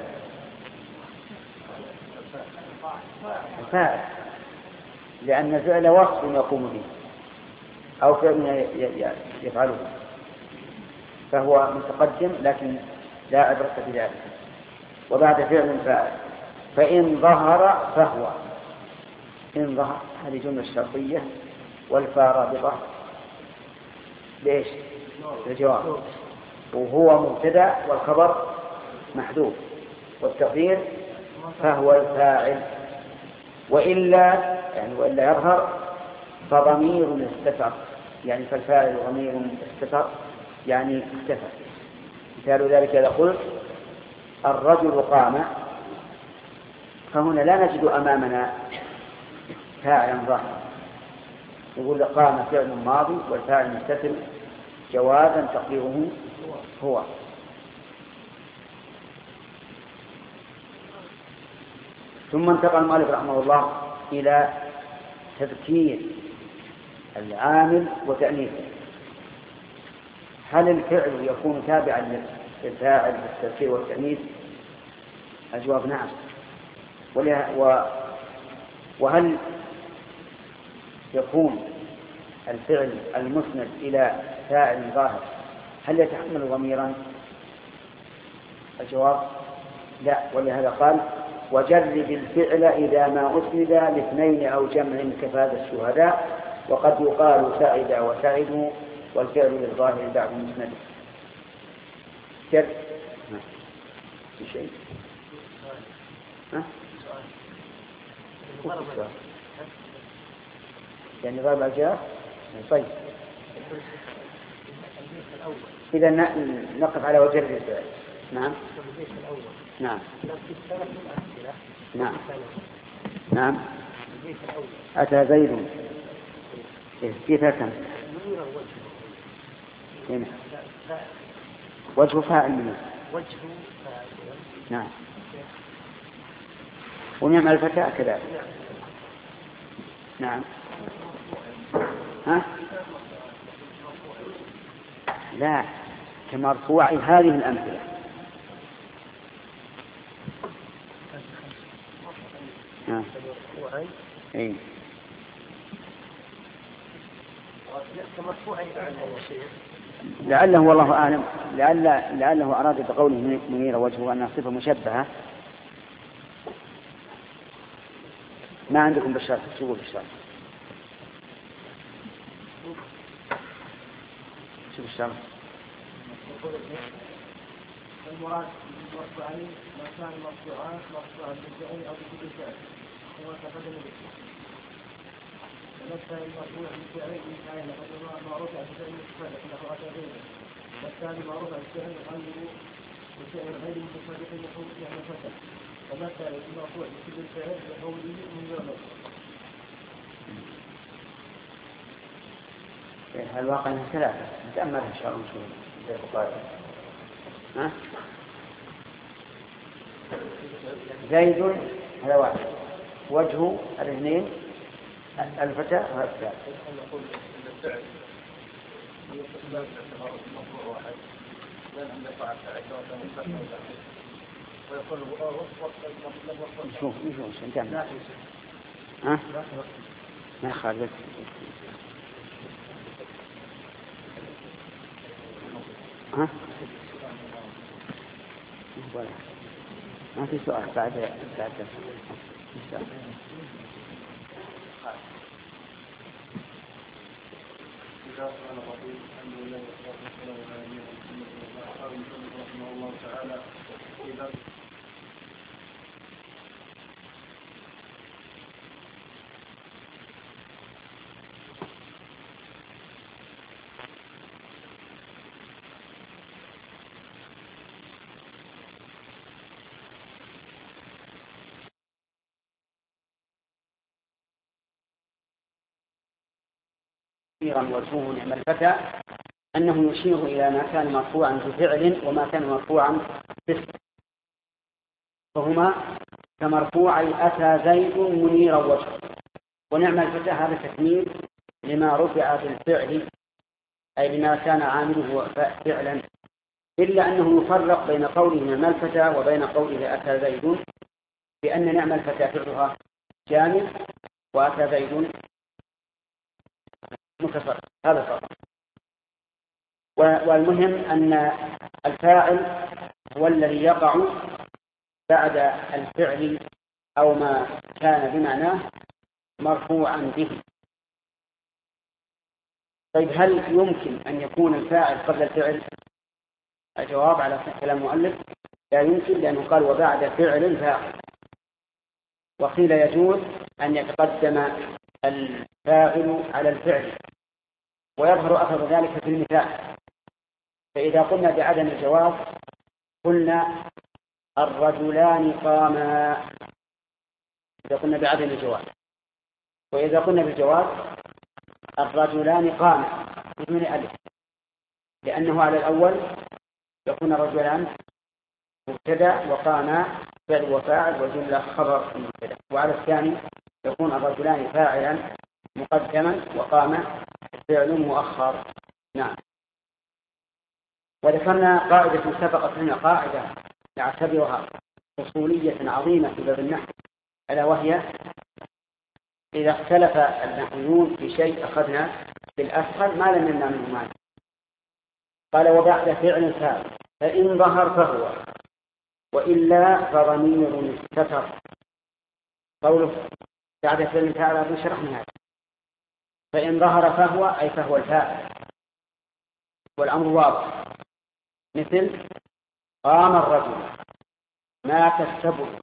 الفاعل، لأن الفعل وصف يقوم به أو فعل يفعله، فهو متقدم لكن لا عبرة بذلك. وبعد فعل فاعل، فإن ظهر فهو، إن ظهر هذه جملة شرطية، والفاء رابطة ليش؟ الجواب، وهو مبتدأ والخبر محذوف، والتقدير فهو الفاعل. وإلا يظهر فضمير استتر، يعني فالفاعل ضمير استتر يعني اختفى. مثال ذلك إذا قلت الرجل قام، فهنا لا نجد أمامنا فاعلا ظاهرا، يقول قام فعل ماضي والفاعل مستتر جوازا تقديره هو. ثم انتقل المؤلف رحمه الله إلى تذكير العامل وتأنيثه. هل الفعل يكون تابعا للفاعل بالتذكير والتأنيث؟ الجواب نعم. وهل يكون الفعل المسند إلى فاعل ظاهر هل يتحمل ضميرا؟ الجواب لا. ولهذا قال وجرب الفعل إذا ما أسند لاثنين أو جمع كفاد الشهداء، وقد يقال سعد وسعدوا والفعل للظاهر بعد مسند. جرب شيء يعني ضرب الجار. طيب إذا نقف على وجه الفعل. نعم نعم نعم نعم. أتى زيد كيف كم وجه فاعل منه. نعم. ونعم الفتاة كذلك. نعم. ها؟ لا كمرفوع هذه الأمثلة. إيه. لعله والله أعلم لعله أراد بقوله منير وجهه أنها صفة مشبهة. ما عندكم بالشرح شو بالشرح؟ شو بالشرح؟ المراد مرفوعين ما كان مرفوعا بالفعل أو بكل فعل هو تقدم به. والثاني المرفوع بالفعل إن كان ما رفع بالفعل متفرق له أتى غيره، والثاني ما رفع بالفعل غيره بالفعل غير متفرق له يعني فتح، ومثل المرفوع بكل فعل بقوله من يوم. الواقع من ثلاثة نتأمل إن شاء الله في البخاري. ها؟ زيد هذا واحد، وجهه الاثنين، الفتى والثالث. نشوف نكمل. ها؟ ما خالد. ها؟ ما في سؤال بعد إن شاء الله. رحمه الله تعالى وجهه نعم الفتى أنه يشير إلى ما كان مرفوعا بفعل وما كان مرفوعا باسم، فهما كمرفوعي أتى زيد منيرا وجهه، ونعم الفتى هذا تكميل لما رفع بالفعل أي لما كان عامله فعلا، إلا أنه يفرق بين قوله نعم الفتى وبين قوله أتى زيد، بأن نعم الفتى فعلها جامد وأتى زيد متفرق، هذا فرق. والمهم أن الفاعل هو الذي يقع بعد الفعل أو ما كان بمعناه مرفوعا به. طيب هل يمكن أن يكون الفاعل قبل الفعل؟ الجواب على كلام المؤلف لا يمكن، لأنه قال وبعد فعل فاعل، وقيل يجوز أن يتقدم الفاعل على الفعل، ويظهر أثر ذلك في المثال. فإذا قلنا بعدم الجواز قلنا الرجلان قاما، إذا قلنا بعدم الجواز، وإذا قلنا بالجواز الرجلان قاما بدون ألف، لأنه على الأول يكون الرجلان مبتدأ وقاما فعل وفاعل والجملة خبر المبتدأ، وعلى الثاني يكون الرجلان فاعلا مقدما وقام فعل مؤخر. نعم. وذكرنا قاعدة سبقت لنا، قاعدة نعتبرها أصولية عظيمة في باب النحو، ألا وهي إذا اختلف النحويون في شيء أخذنا بالأسهل ما لم يمنع منه مانع. قال وبعد فعل فاعل فإن ظهر فهو وإلا فضمير استتر. قوله بعد فعل فاعل شرحنا هذا، فإن ظهر فهو أي فهو الفاعل، والأمر واضح، مثل قام الرجل، مات السبع،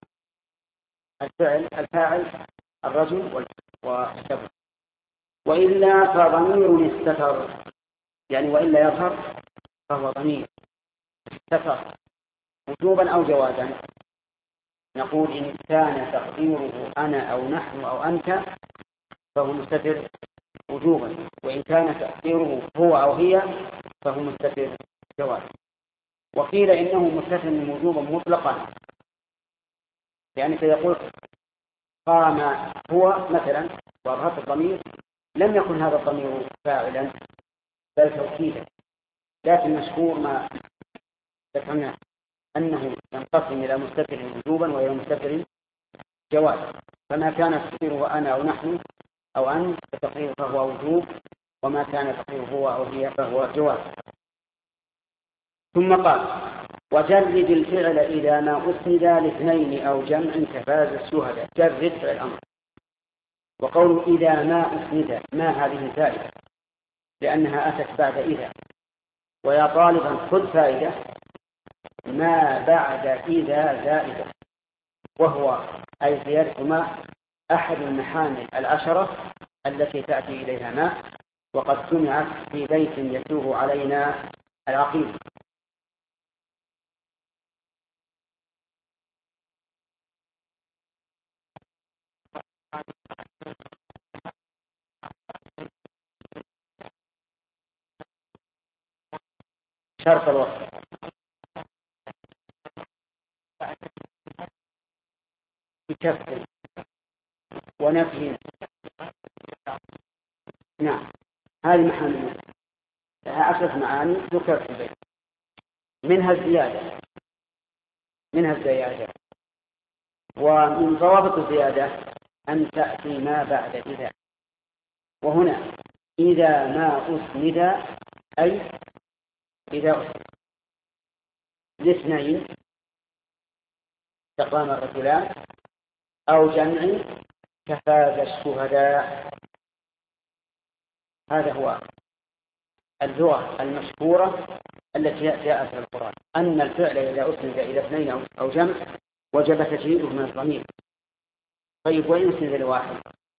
الفاعل الرجل والسبع. وإلا فضمير استتر، يعني وإلا يظهر فهو ضمير استتر وجوبا أو جوازا. نقول إن كان تقديره أنا أو نحن أو أنت فهو مستتر وجوبا، وإن كان تقديره هو أو هي فهو مستتر جوازا. وقيل إنه مستتر وجوبا مطلقا، يعني سيقول قام هو مثلا وأظهرت الضمير لم يكن هذا الضمير فاعلا بل توكيدا، لكن مشهور ما ذكرنا أنه ينقسم إلى مستتر وجوبا وإلى مستتر جوازا، فما كان تقديره أنا أو نحن أو أن فتقديره فهو وجوب، وما كان تقديره هو أو هي فهو جواز. ثم قال وجرد الفعل إذا ما أسند لاثنين أو جمع كفاز الشهداء. جرد فعل الأمر، وقول إذا ما أسند ما هذه فائدة لأنها أتت بعد إذا، ويا طالبا خذ فائدة ما بعد إذا زائدة، وهو أي زيادة ما أحد المحامل العشرة التي تأتي إليها ما، وقد سمعت في بيت يتلوه علينا العقيل. شرط الوصف بكسر ونفي. نعم، هذه محامل لها 10 معاني ذكرت في البيت، منها الزيادة، ومن ضوابط الزيادة أن تأتي ما بعد إذا. وهنا إذا ما أسند أي إذا أسند لاثنين كقام الرجلان أو جمع كفاز الشهداء. هذا هو اللغة المشهورة التي جاءت في القرآن، أن الفعل إذا أسند إلى اثنين أو جمع وجب تجريده من الضمير. طيب وإن أسند لواحد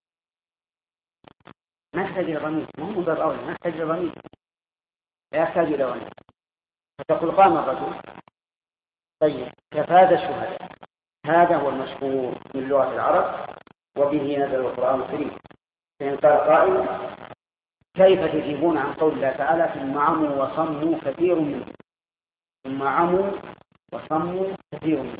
ما يحتاج إلى ضمير، مو من باب أولى، ما يحتاج إلى ضمير، لا يحتاج إلى ضمير، فتقول قام الرجل. طيب كفاز الشهداء، هذا هو المشهور من لغة العرب وبه نزل القرآن الكريم. فإن قال قائل كيف تجيبون عن قول الله تعالى ثم عموا وصموا كثير منهم، ثم عموا وصموا كثير منهم؟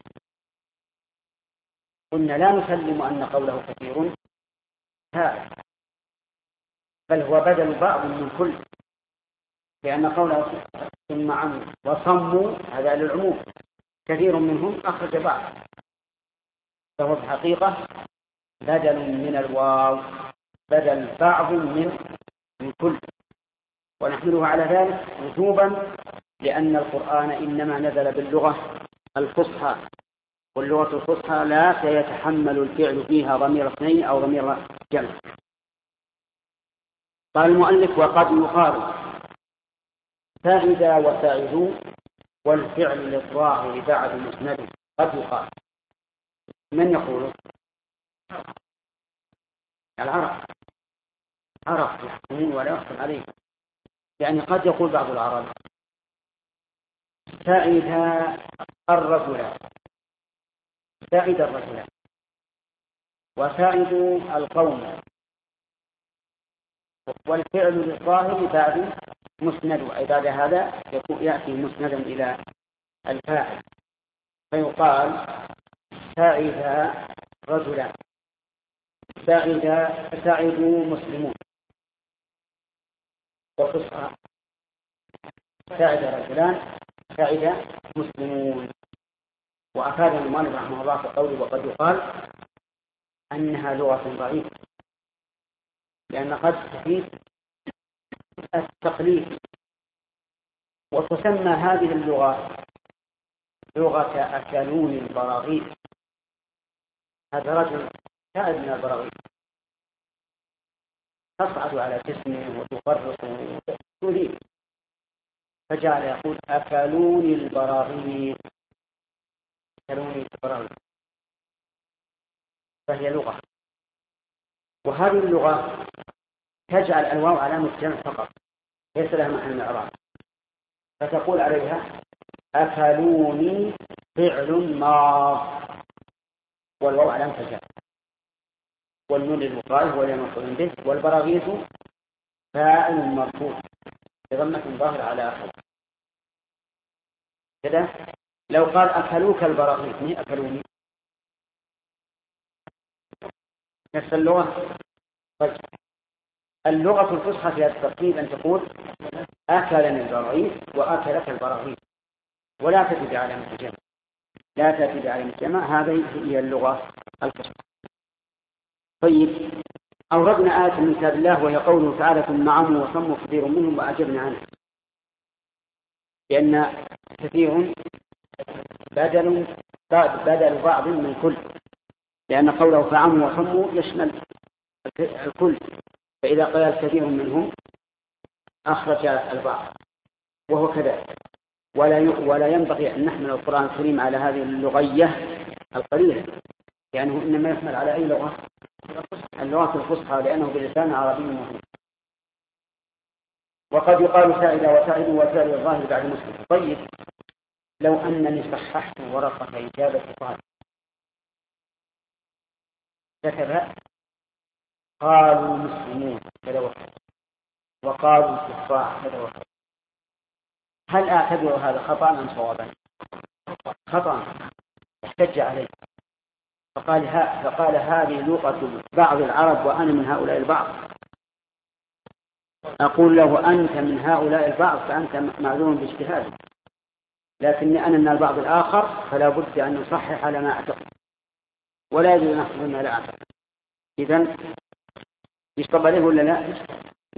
قلنا لا نسلم أن قوله كثير هذا، بل هو بدل بعض من كل، لأن قوله ثم عموا وصموا هذا للعموم، كثير منهم أخرج بعض، فهو في الحقيقة بدل من الواو، بدل بعض من كل، ونحمله على ذلك وجوبا، لأن القرآن إنما نزل باللغة الفصحى، واللغة الفصحى لا يتحمل الفعل فيها ضمير اثنين أو ضمير جمع. قال المؤلف وقد يقال فإذا وسعدوا والفعل للظاهر بعد مسند. قد يقال، من يقول؟ العرب، عرب يحكمون ولا يحكم عليه. يعني قد يقول بعض العرب سعد الرجلان، سعد الرجلان، وسعدوا القوم، والفعل للظاهر بعد مسند، أي بعد هذا يأتي مسندا إلى الفاعل، فيقال سعد رجلان، سعدوا مسلمون، وقصة سعد رجلان سعد مسلمون. وأفاد المؤلف رحمه الله في قوله وقد يقال أنها لغة ضعيفة، لأن قد تفيد التقليد، وتسمى هذه اللغة لغة أكلون البراغيث. هذا رجل سائد من البراغيث، تصعد على جسمه وتفرق وتريد، فجعل يقول أكلون البراغيث، أكلون البراغيث، فهي لغة. وهذه اللغة تجعل الواو علامة جمع فقط، ليس لها محل من الإعراب، فتقول عليها أكلوني فعل ماض، والواو علامة الجمع، والنون للوقاية هو المفعول به، والبراغيث فاعل مرفوع بضمة ظاهرة على آخره كذا. لو قال أكلوك البراغيث مين أكلوني؟ نفس اللغة. طيب اللغة الفصحى فيها الترتيب أن تقول أكلني البراغيث وأكلك البراغيث، ولا تأتي علامة الجمع، لا تأتي علامة الجمع، هذه هي اللغة الفصحى. طيب أوردنا آية من كتاب الله وهي قوله تعالى ثم عموا وصموا كثير منهم وأعجبنا عنه، لأن كثير بدل بعض من كل، لأن قوله فعموا وصموا يشمل الكل، فإذا قال كثير منهم أخرج البعض، وهو كذلك. ولا ينبغي أن نحمل القرآن الكريم على هذه اللغية القليلة، لأنه إنما يحمل على أي لغة؟ اللغة الفصحى، لأنه بلسان عربي مبين. وقد يقال سائد وسائد وسائد الظاهر بعد مسلم. طيب لو أنني صححت ورقة إجابة طالب كتب قالوا مسلمون كذا وكذا وقالوا كفار كذا وكذا، هل أعتبر هذا خطأ أم صوابا؟ خطأ، احتج عليه فقال هذه لغة بعض العرب وأنا من هؤلاء البعض. أقول له أنت من هؤلاء البعض فأنت معذور باجتهادك، لكني أنا من البعض الآخر فلا بد أن نصحح على ما أعتقد، ولا يجب أن نحفظ ما لا أعتقد. إذن يشطب عليه ولا لا؟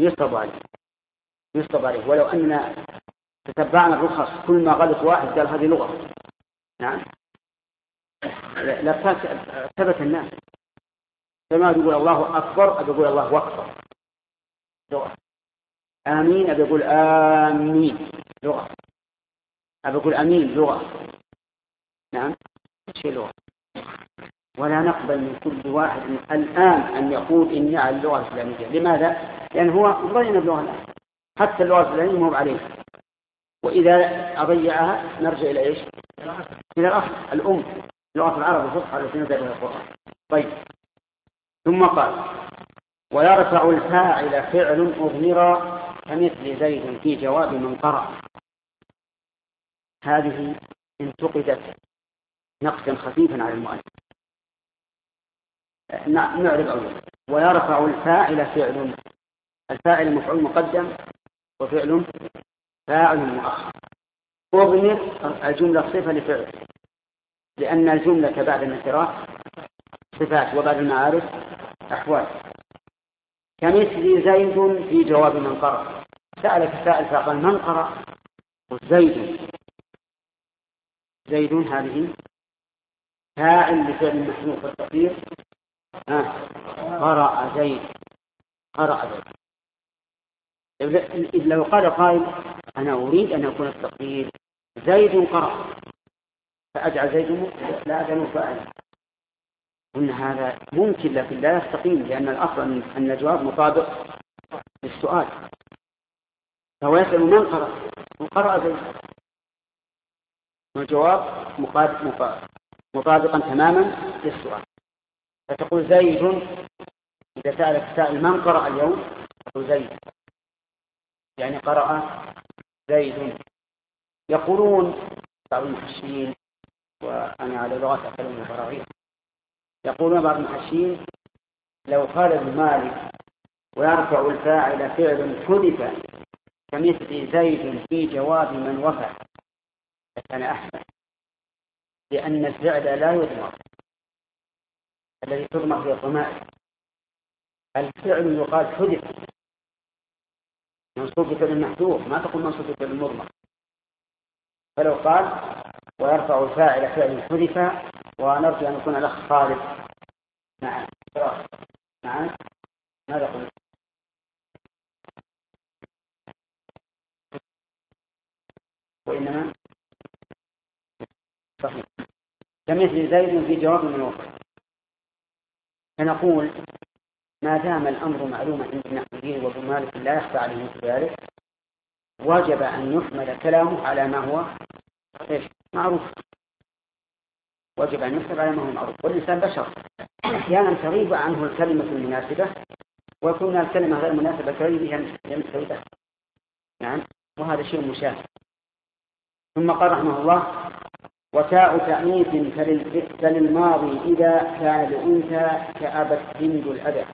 يشطب عليه. ولو أننا تتبعنا الرخص كل ما غلط واحد قال هذه لغة، نعم ثبت الناس كما يقول الله أكبر أبي يقول الله أكبر لغة، آمين أبي يقول آمين لغة، أبي يقول أمين لغة. نعم شيء لغة. ولا نقبل من كل واحد الآن أن يقول إني على اللغة الإسلامية. لماذا؟ لأن هو ضينا باللغة الآن، حتى اللغة الإسلامية مو عليه، وإذا أضيعها نرجع إلى إيش؟ إلى الأصل الأم لغة العرب الفصحى التي نزل بها القرآن. طيب ثم قال ويرفع الفاعل فعل أضمر كمثل زيد في جواب من قرأ. هذه انتقدت نقدا خفيفا على المؤلف. نعرف أولا ويرفع الفاعل فعل، الفاعل مفعول مقدم وفعل فاعل مؤخر. أضمر الجملة صفة لفعل، لأن الجملة بعد النكرات صفات وبعد المعارف أحوال. كمثل زيد في جواب من قرأ. سألك سائل فقال من قرأ؟ زيد. زيد هذه فاعل لفعل محذوف والتقدير قرأ زيد. قرأ زيد. إذ لو قال قائل أنا أريد أن يكون التقدير زيد قرأ فأجعل زيد لا أجعل فاعلا، قلنا هذا ممكن لكن لا يستقيم، لأن الأصل أن الجواب مطابق للسؤال. فهو يسأل من قرأ؟ من قرأ زيد، والجواب مطابقا تماما للسؤال. فتقول زيد. إذا سألك سائل من قرأ اليوم تقول زيد، يعني قرأ زيد. يقولون بعض المحشين، وأنا على لغة أكلم الفراغير، يقولون بعض المحشين لو قال ابن مالك ويرفع الفاعل فعل حذف كمثل زيد في جواب من وفى فكان أحسن، لأن الفعل لا يضمر. الذي تضمر في الضمائر الفعل يقال حذف منصوب بفعل محذوف، ما تقول منصوب بفعل مضمر. فلو قال ويرفع الفاعل فعل حذف، ونرجو أن يكون الأخ خالد نعم نعم ماذا قلت؟ وإنما صحيح كمثل زيد في جواب من وفى. فنقول ما دام الأمر معلوما عند النحويين وابن مالك لا يخفى عليه مثل ذلك، وجب أن يحمل كلامه على ما هو معروف. وجب أن يحمل على ما هو معروف. والإنسان بشر أحيانا تغيب عنه الكلمة المناسبة ويكون الكلمة غير مناسبة تغيب بها. نعم وهذا شيء مشاهد. ثم قال رحمه الله وتاء تأنيث كالماضي إذا كان لأنثى كأبت هند الأدب.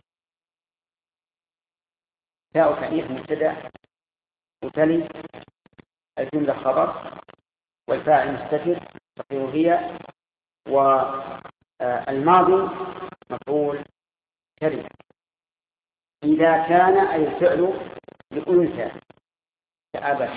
تاء تأنيث مبتدأ وتلي الجملة خبر والفاعل مستتر تقديره هي، والماضي مفعول تلي. إذا كان أي الفعل لأنثى كأبت،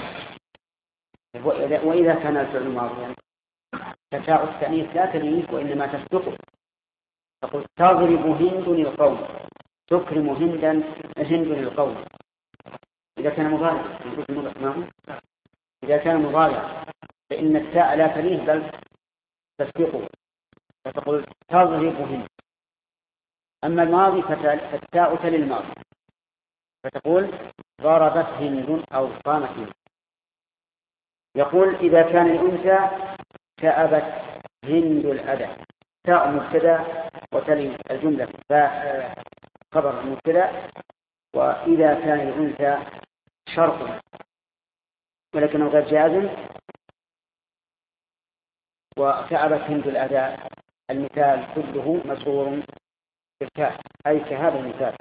وإذا كان الفعل ماضيا فتاء التأنيث لا تليه وإنما تصدقه. تقول تضرب هند القوم، تكرم هند القوم. إذا كان مضارع إذا كان مضارع فإن التاء لا تليه بل تصدقه، فتقول تضرب هند. أما الماضي فالتاء تلي الماضي فتقول ضربت هند أو قامت هند. يقول إذا كان الأنثى كأبت هند الأدى. تاء مبتدا وتلي الجملة خبر مبتدا، وإذا كان الأنثى شرط ولكنه غير جازم، وكأبت هند الأدى المثال كله مسرور بالكاف أي كهذا المثال.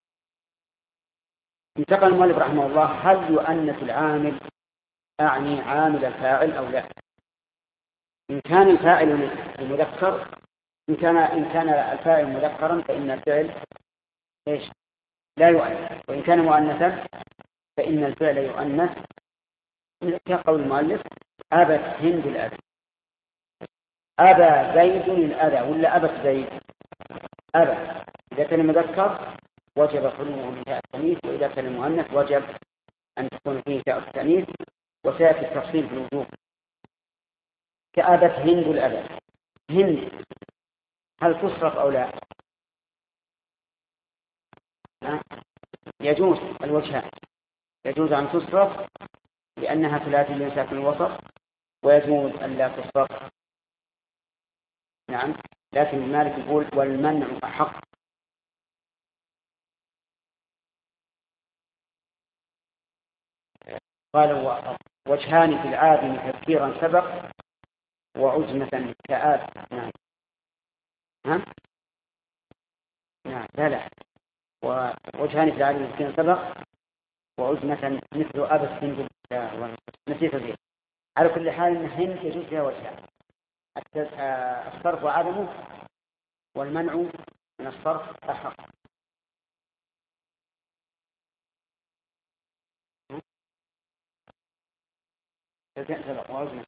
انتقل المؤلف رحمه الله هل يؤنث العامل أعني عامل الفاعل أو لا؟ إن كان الفاعل مذكر إن كان الفاعل مذكرا فإن الفعل لا يؤنث، وإن كان مؤنثا فإن الفعل يؤنث، كقول المؤلف أبت هند الأب. أبى زيد الأذى ولا أبت زيد؟ أبى. إذا كان مذكر وجب خلوه من تاء التأنيث، وإذا كان مؤنث وجب أن تكون فيه تاء التأنيث، وسيأتي التفصيل في الوجوب. كأبت هند الأذى، هند هل تصرف أو لا؟ يجوز الوجهان، يجوز أن تصرف لأنها ثلاثية ساكن الوسط، ويجوز أن لا تصرف. نعم، لكن مالك يقول والمنع أحق. قال وجهان في العادم تذكيرا سبق وعزمة كآب. نعم. ها؟ نعم، لا ووجهان في العادم تذكيرا سبق وعزمة مثل أبس هند. نسيت ذي. على كل حال أن هند يجوز فيها وجهان، الصرف وعدمه، والمنع من الصرف أحق. سبق وعزمة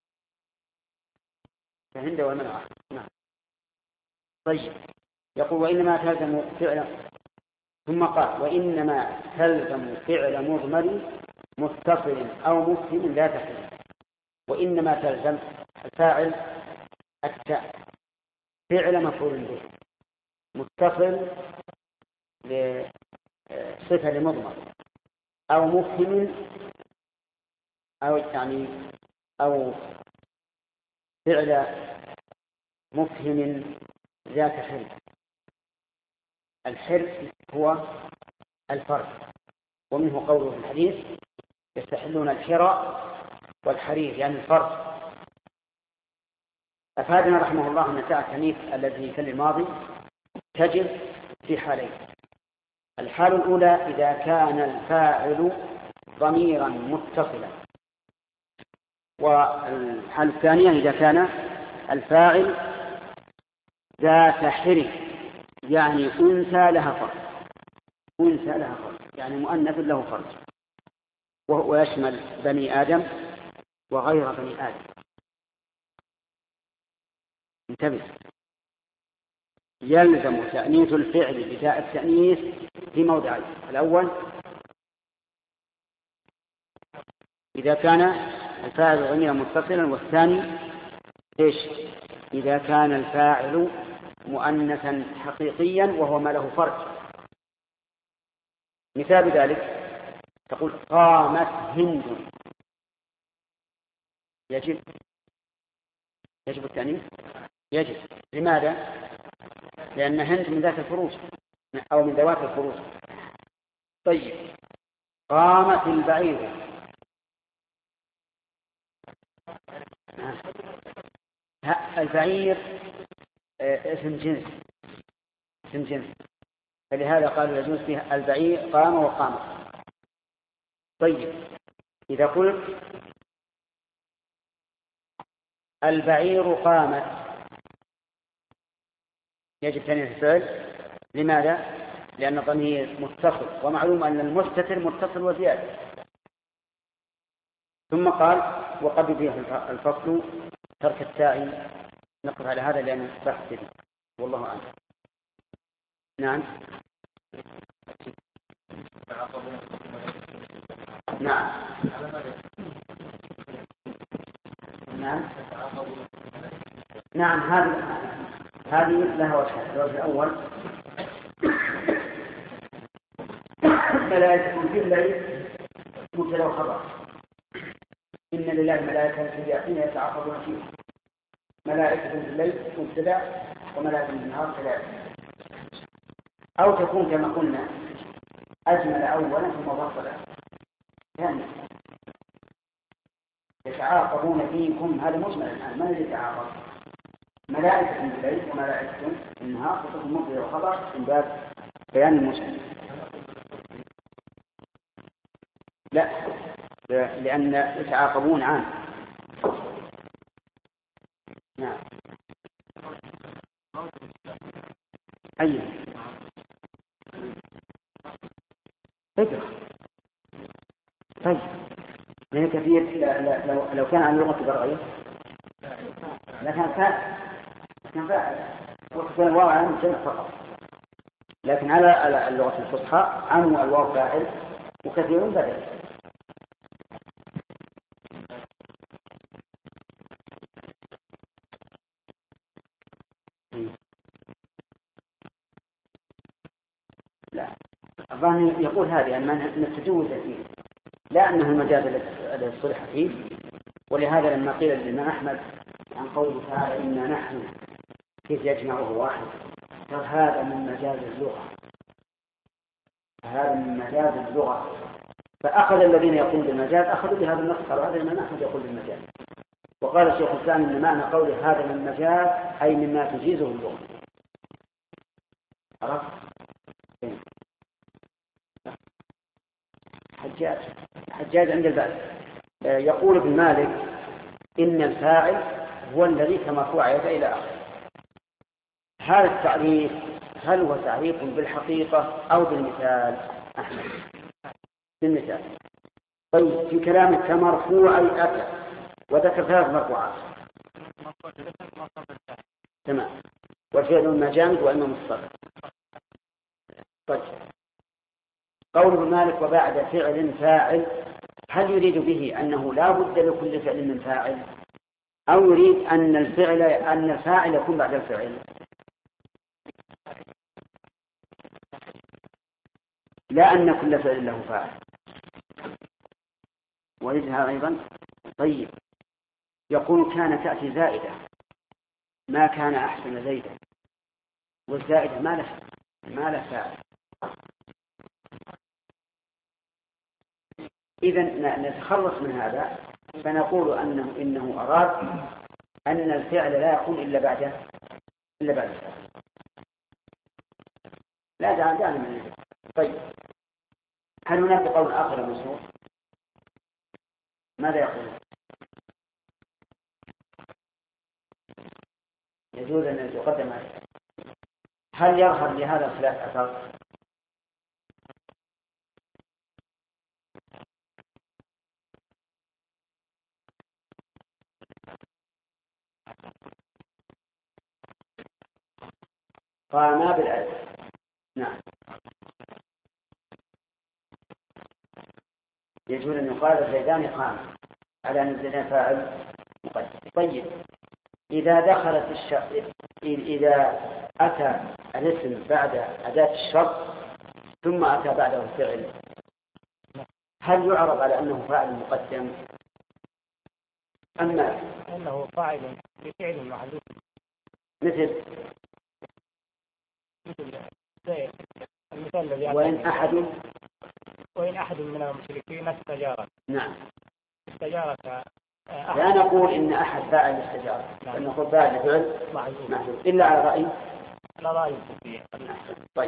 فهند والمنع أحق. نعم. طيب، يقول وإنما تلزم فعلا، ثم قال وإنما تلزم فعل مضمر متصل أو مفهم لا تحريم. وإنما تلزم الفاعل التاء، فعل مفعول به متصل بصفة لمضمر أو مفهم، أو يعني أو فعل مفهم ذات حرف. الحرف هو الفرد، ومنه قوله في الحديث يستحلون الحرى والحرير يعني الفرد. أفادنا رحمه الله أن تاء التأنيث الذي في الماضي تجب في حالين. الحالة الأولى إذا كان الفاعل ضميرا متصلا، والحالة الثانية إذا كان الفاعل ذات حرف يعني أنثى لها فرد، أنثى لها فرد يعني مؤنث له فرد، ويشمل بني آدم وغير بني آدم. انتبه، يلزم تأنيث الفعل بتاء التأنيث في موضعين: الأول إذا كان الفاعل ضميرا متصلا، والثاني إيش؟ إذا كان الفاعل مؤنثا حقيقيا وهو ما له فرد. مثال ذلك تقول قامت هند، يجب التأنيث، يجب. لماذا؟ لأن هند من ذات الفروج أو من ذوات الفروج. طيب، قامت البعير، البعير اسم جنس، اسم جنس، فلهذا قالوا يجوز فيها البعير قام وقامت. طيب، إذا قلت البعير قامت يجب تأنيث الفعل. لماذا؟ لأن الضمير متصل، ومعلوم أن المستتر متصل وزيادة. ثم قال وقد فيه الفصل ترك التاء. نقف على هذا لأن بحث به، والله أعلم. نعم. نعم. نعم. نعم. هذه لها وجهان. الوجه الأول ملائكة في الليل مبتدأ وخبر. إن لله ملائكة يتعاقبون فيه. ملائكة في الليل مبتدأ وملائكة في النهار كذلك. أو تكون كما قلنا أجمل أولا ثم فصل ثانيا. يتعاقبون فيكم، هذا مجمل الآن، من الذي يتعاقب؟ ملائكة في الليل وملائكة في النهار، وتكون مبتدأ وخبر من باب بيان المجمل. لا، لأن يتعاقبون عام. نعم. أيوه. فكرة. طيب، من كثير لو كان عن لغة برغية لكن فاعل وكان الواو عن جمع فقط، لكن على اللغة الفصحى عم الواو فاعل وكثير بدل. لا الظاهر يقول هذه أن نتجوز فيه، لا أنه المجاز الذي صلح فيه. ولهذا لما قيل للإمام أحمد عن قوله تعالى إنا نحن كيف يجمعه واحد، قال هذا من مجاز اللغة، هذا من مجاز اللغة. فأخذ الذين يقولون بالمجاز أخذوا بهذا النص، قالوا هذا الإمام أحمد يقول بالمجاز. وقال الشيخ الإسلام إن معنى قوله هذا من مجاز أي مما تجيزه اللغة. عرفت؟ حجاج عند الباب يقول ابن مالك إن الفاعل هو الذي كمرفوع يديه إلى آخره. هذا التعريف هل هو تعريف بالحقيقة أو بالمثال؟ أحمد بالمثال. طيب في كلامك كمرفوع أتى وذكر 3 مرفوعات تمام، والفعل إما جامد وإما متصرف. طيب قول ابن مالك وبعد فعل فاعل، هل يريد به أنه لا بد لكل فعل من فاعل، أو يريد أن الفاعل يكون بعد الفعل؟ لا أن كل فعل له فاعل ويجهر أيضا. طيب يقول كان تأتي زائدة ما كان أحسن زيدا، والزائدة ما له فاعل. إذن نتخلص من هذا فنقول إنه أراد أن الفعل لا يكون إلا بعد الفعل. لا دعنا من ذلك. طيب هل هناك قول آخر مسموع؟ ماذا يقول؟ يجوز أن يقدم عليه. هل يظهر لهذا الخلاف أثر؟ قاما بالألف. نعم يجوز أن يقال زيدان قام على أن زيدان فاعل مقدم. طيب إذا أتى الاسم بعد أداة الشرط ثم أتى بعده الفعل، هل يعرض على أنه فاعل مقدم أما أنه فاعل بفعل محذوف؟ مثل المثال الذي وإن أحد من المشركين استجار. نعم استجارة لا نقول إن أحد فاعل استجارة، بل نقول فاعل فعل محذوف إلا على رأي الكوفية. طيب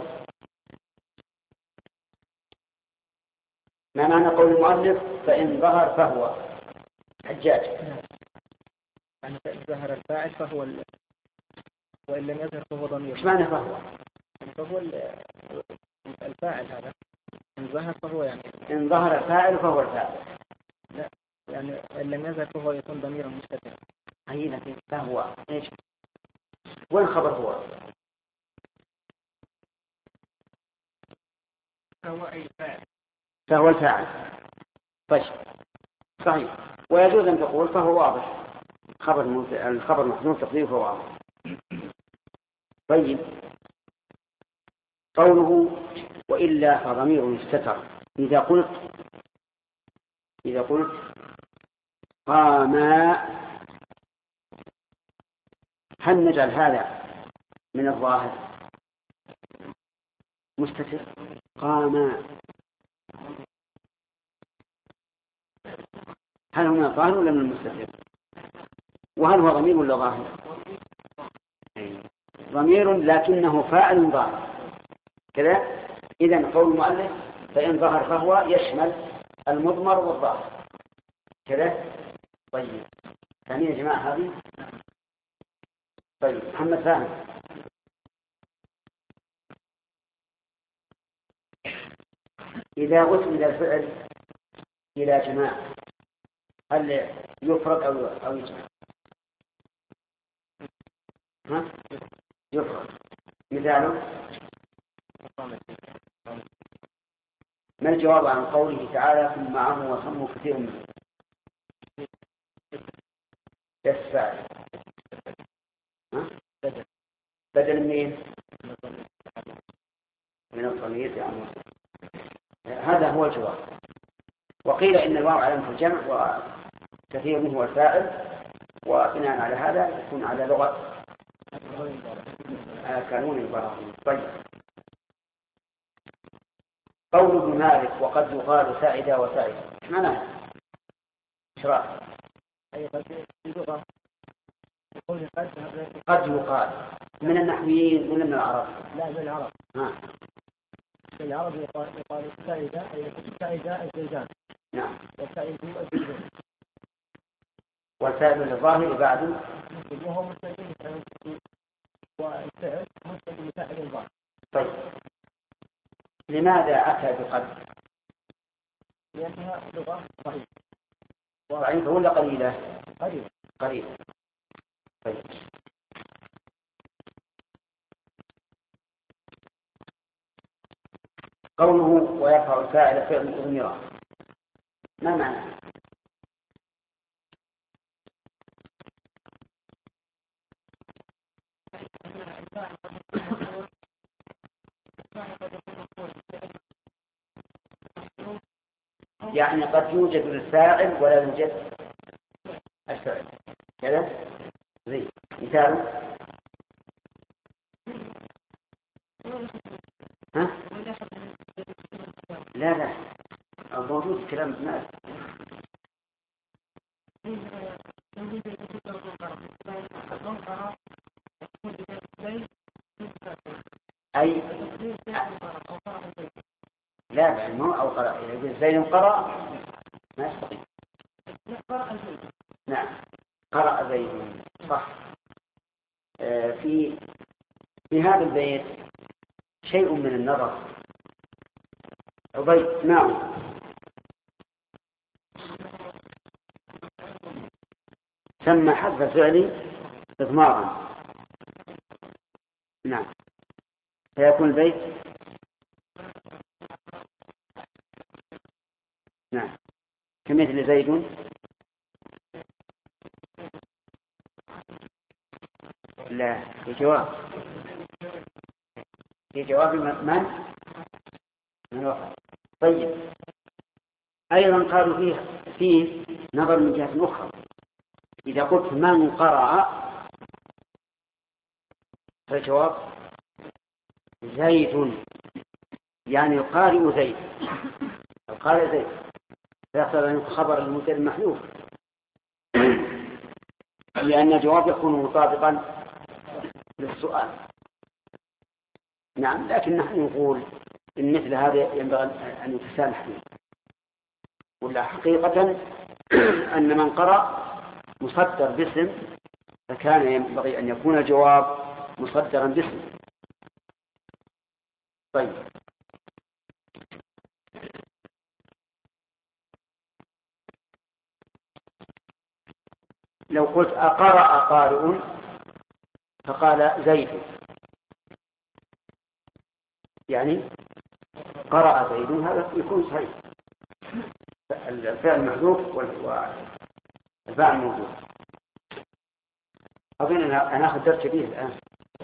ما معنى قول المؤلف فإن ظهر فهو حجاج؟ يعني فإن ظهر الفاعل فهو وإن لم يظهر فهو ضمير. إيش معنى فهو؟ فهو الفاعل هذا إن ظهر فهو يعني إن ظهر الفاعل فهو الفاعل. لا يعني إن لم يظهر فهو يكون ضميرا مستترا. أي لكن فهو إيش؟ وين خبر هو؟ فهو الفاعل. طيب صحيح. ويجوز أن تقول فهو واضح، الخبر محذوف تقديره فهو واضح. طيب قوله وإلا فضمير مستتر، إذا قلت قاما، هل نجعل هذا من الظاهر مستتر؟ قاما هل هو من الظاهر ولا من المستتر؟ وهل هو ضمير ولا ظاهر؟ ضمير لكنه فاعل ظاهر كذا. إذن قول المؤلف فإن ظهر فهو يشمل المضمر والظاهر كذا. طيب ثانية يا جماعة هذه. طيب محمد فاهم؟ إذا أسند الفعل إلى جماعة هل يفرق أو يجمع؟ ها؟ يفرد. مثاله ما الجواب عن قوله تعالى ثم معه وصموا كثير منه؟ يسفع بدل منين؟ من الضمير يعني. هذا هو الجواب. وقيل إن الواو علامة الجمع وكثير منه الفاعل، وبناء على هذا يكون على لغة كانون البراهين. طيب قول ابن مالك وقد يقال سعد وسعد معناها إشراف. أي قد اللغة يقول قد يقال من النحويين ولا من العرب؟ لا من العرب. في العرب يقال سعد أي سعد الزيدان. نعم. وسعد الزيدان. والفعل للظاهر بعد وهو مستقيم والفعل مستقيم فاعل الظاهر. طيب لماذا أتى بقد؟ لأنها لغة ضعيفة. ضعيفة ولا قليلة؟ قليلة. طيب قوله ويرفع الفاعل فعل أميرا ما معنى؟ يعني قد يوجد الفاعل ولا يوجد الفعل كذا زي مثال ها؟ لا موجود كلام الناس. أي لا مو أو قرأ إذا زين قرأ ما يستطيع. نعم قرأ زين صح. في هذا البيت شيء من النظر. عبيد نعم ثم حذف فعلي إضمارا. نعم فيكون البيت نعم كمثل زيد لا في جواب من وقع. طيب أيضا قالوا فيه نظر من جهة أخرى. إذا قلت من قرأ فالجواب زيد يعني القارئ زيد فيحصل أن خبر المبتدأ محذوف لأن الجواب يكون مطابقا للسؤال. نعم لكن نحن نقول إن مثل هذا ينبغي أن يتسامح فيه. ولا حقيقة أن من قرأ مصدر باسم فكان ينبغي أن يكون الجواب مصدرا باسم. طيب لو قلت أقرأ قارئ فقال زيد يعني قرأ زيد هذا يكون صحيح. الفعل محذوف والفاعل موجود. أظن أنا أخذت به الآن.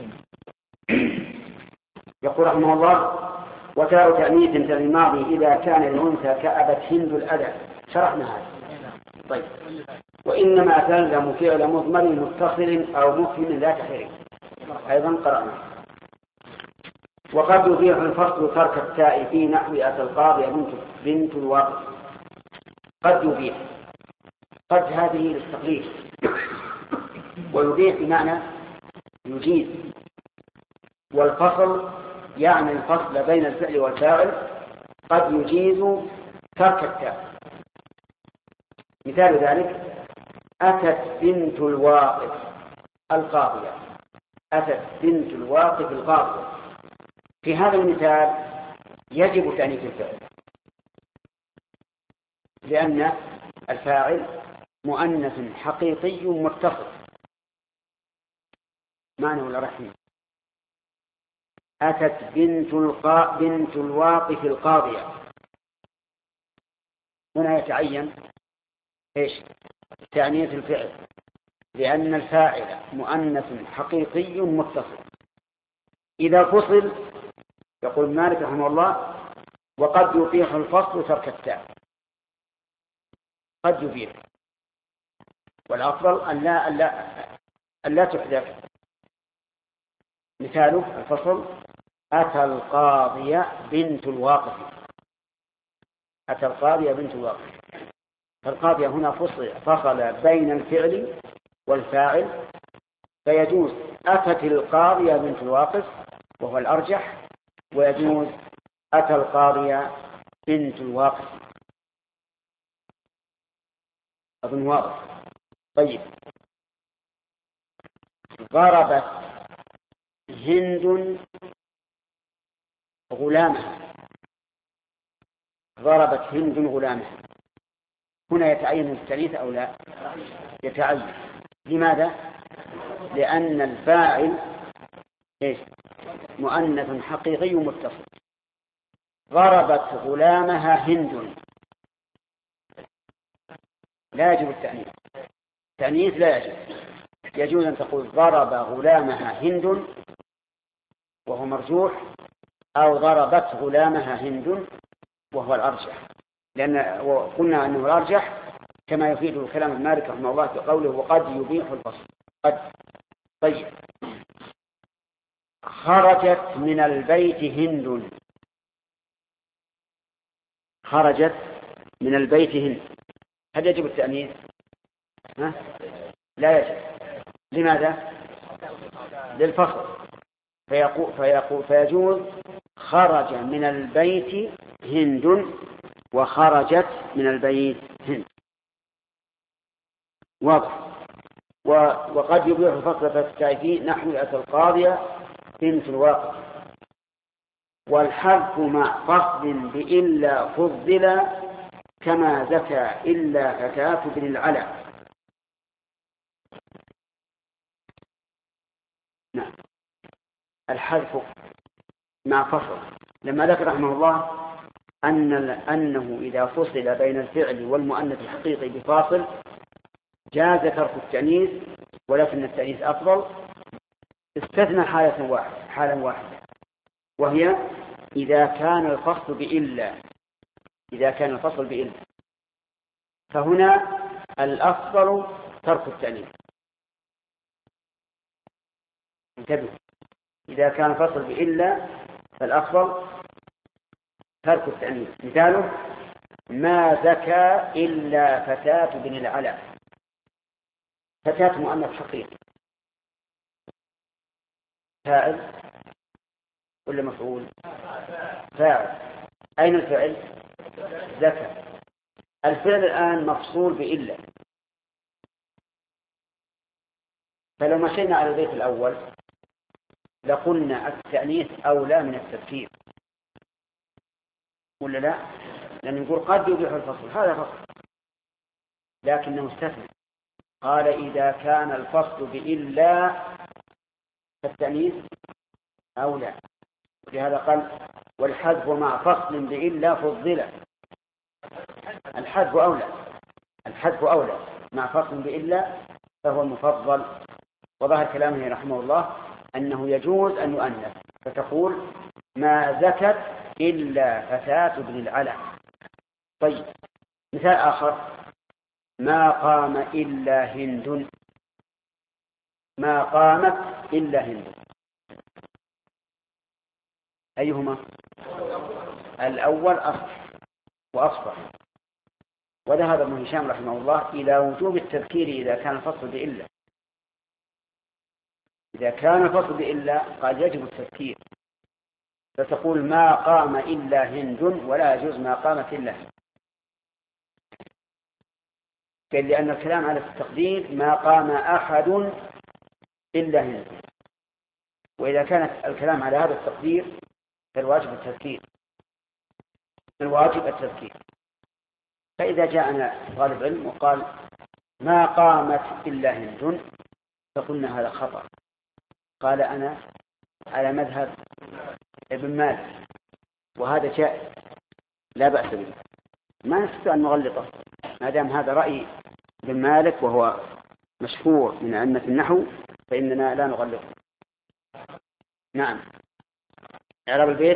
يقول رحمه الله وتاء تأنيث في الماضي إذا كان الأنثى كأبت هند الأذى شرحنا هذا. طيب وإنما تلزم فعل مضمر متصل أو مفهم لا تحريك أيضا قرأنا. وقد يبيح الفصل ترك التاء في نحو أتى القاضي بنت الواقف. قد يبيح قد هذه للتقليد ويبيح بمعنى يجيز. والفصل يعني الفصل بين الفعل والفاعل قد يجيز ترك التاء. مثال ذلك أتت بنت الواقف القاضية. أتت بنت الواقف القاضية. في هذا المثال يجب تأنيث الفعل لأن الفاعل مؤنث حقيقي متصل معنى ولا رحيم؟ أتت بنت الواقف القاضية. هنا يتعين إيش؟ تأنيث الفعل، لأن الفاعل مؤنث حقيقي متصل. إذا فصل يقول مالك رحمه الله وقد يبيح الفصل ترك التاء، قد يبيح، والأفضل أن لا تحذف. مثاله الفصل أتى القاضية بنت الواقف. أتى القاضية بنت الواقف، فالقاضية هنا فصل بين الفعل والفاعل، فيجوز أتت القاضية بنت الواقف وهو الأرجح، ويجوز أتى القاضية بنت الواقف. أظن واضح. طيب، ضربت هند غلامها. ضربت هند غلامها، هنا يتعين التأنيث أو لا؟ يتعين. لماذا؟ لأن الفاعل إيش؟ مؤنث حقيقي متصل. ضربت غلامها هند، لا يجب التأنيث. التأنيث لا يجب. يجوز أن تقول ضرب غلامها هند وهو مرجوح، أو ضربت غلامها هند وهو الأرجح، لأن قلنا أنه الأرجح كما يفيد الكلام المالك رحمه الله في قوله وقد يبيح الفصل. قد. طيب، خرجت من البيت هند. خرجت من البيت هند، هل يجب التأنيث؟ لا يجب. لماذا؟ للفصل. فيجوز خرج من البيت هند وخرجت من البيت هند. واضح. وقد يبيح الفصل فيه نحو أتى القاضية بنت الواقف. والحذف مع فصل بإلا فضل كما زكى إلا فتاة بن العلا. نعم، الحذف مع فصل. لما ذكر رحمه الله أنه إذا فصل بين الفعل والمؤنث الحقيقي بفاصل جاز ترك التأنيث، ولكن التأنيث أفضل. استثنى حالة واحدة، وهي إذا كان الفصل بإلا. إذا كان الفصل بإلا فهنا الأفضل ترك التأنيث. انتبه، إذا كان الفصل بإلا فالأفضل ترك التأنيث. مثاله ما زكى إلا فتاة بن العلا. فتاة مؤنث حقيقي، فاعل ولا مفعول؟ فاعل. أين الفعل؟ زكى. الفعل الآن مفصول بإلا، فلو مشينا على البيت الأول لقلنا التأنيث أولى من التذكير، ولا لا؟ لأن نقول قد يبيح الفصل، هذا فصل، لكنه استثنى. قال إذا كان الفصل بإلا فالتأنيث أولى، لهذا قال والحذف مع فصل بإلا فضل. الحذف أولى، الحذف أولى مع فصل بإلا فهو المفضل. وظهر كلامه رحمه الله أنه يجوز أن يؤنث، فتقول ما زكت إلا فتاة بن العلا. طيب، مثال آخر ما قام إلا هند. ما قامت إلا هند، أيهما؟ الأول أصح وأصبح. وذهب ابن هشام رحمه الله إلى وجوب التذكير إذا كان الفصل بإلا. إذا كان الفصل بإلا قد يجب التذكير، فتقول ما قام إلا هند ولا يجوز ما قامت إلا هند. قال لأن الكلام على التقدير ما قام أحد إلا هند، وإذا كانت الكلام على هذا التقدير فالواجب التذكير، الواجب التذكير. فإذا جاءنا طالب علم وقال ما قامت إلا هند فقلنا هذا خطأ. قال أنا على مذهب ابن مالك، وهذا جائز لا بأس به، ما نستطيع أن نغلطه ما دام هذا رأي ابن مالك وهو مشهور من أئمة النحو، فإننا لا نغلطه. نعم. إعراب البيت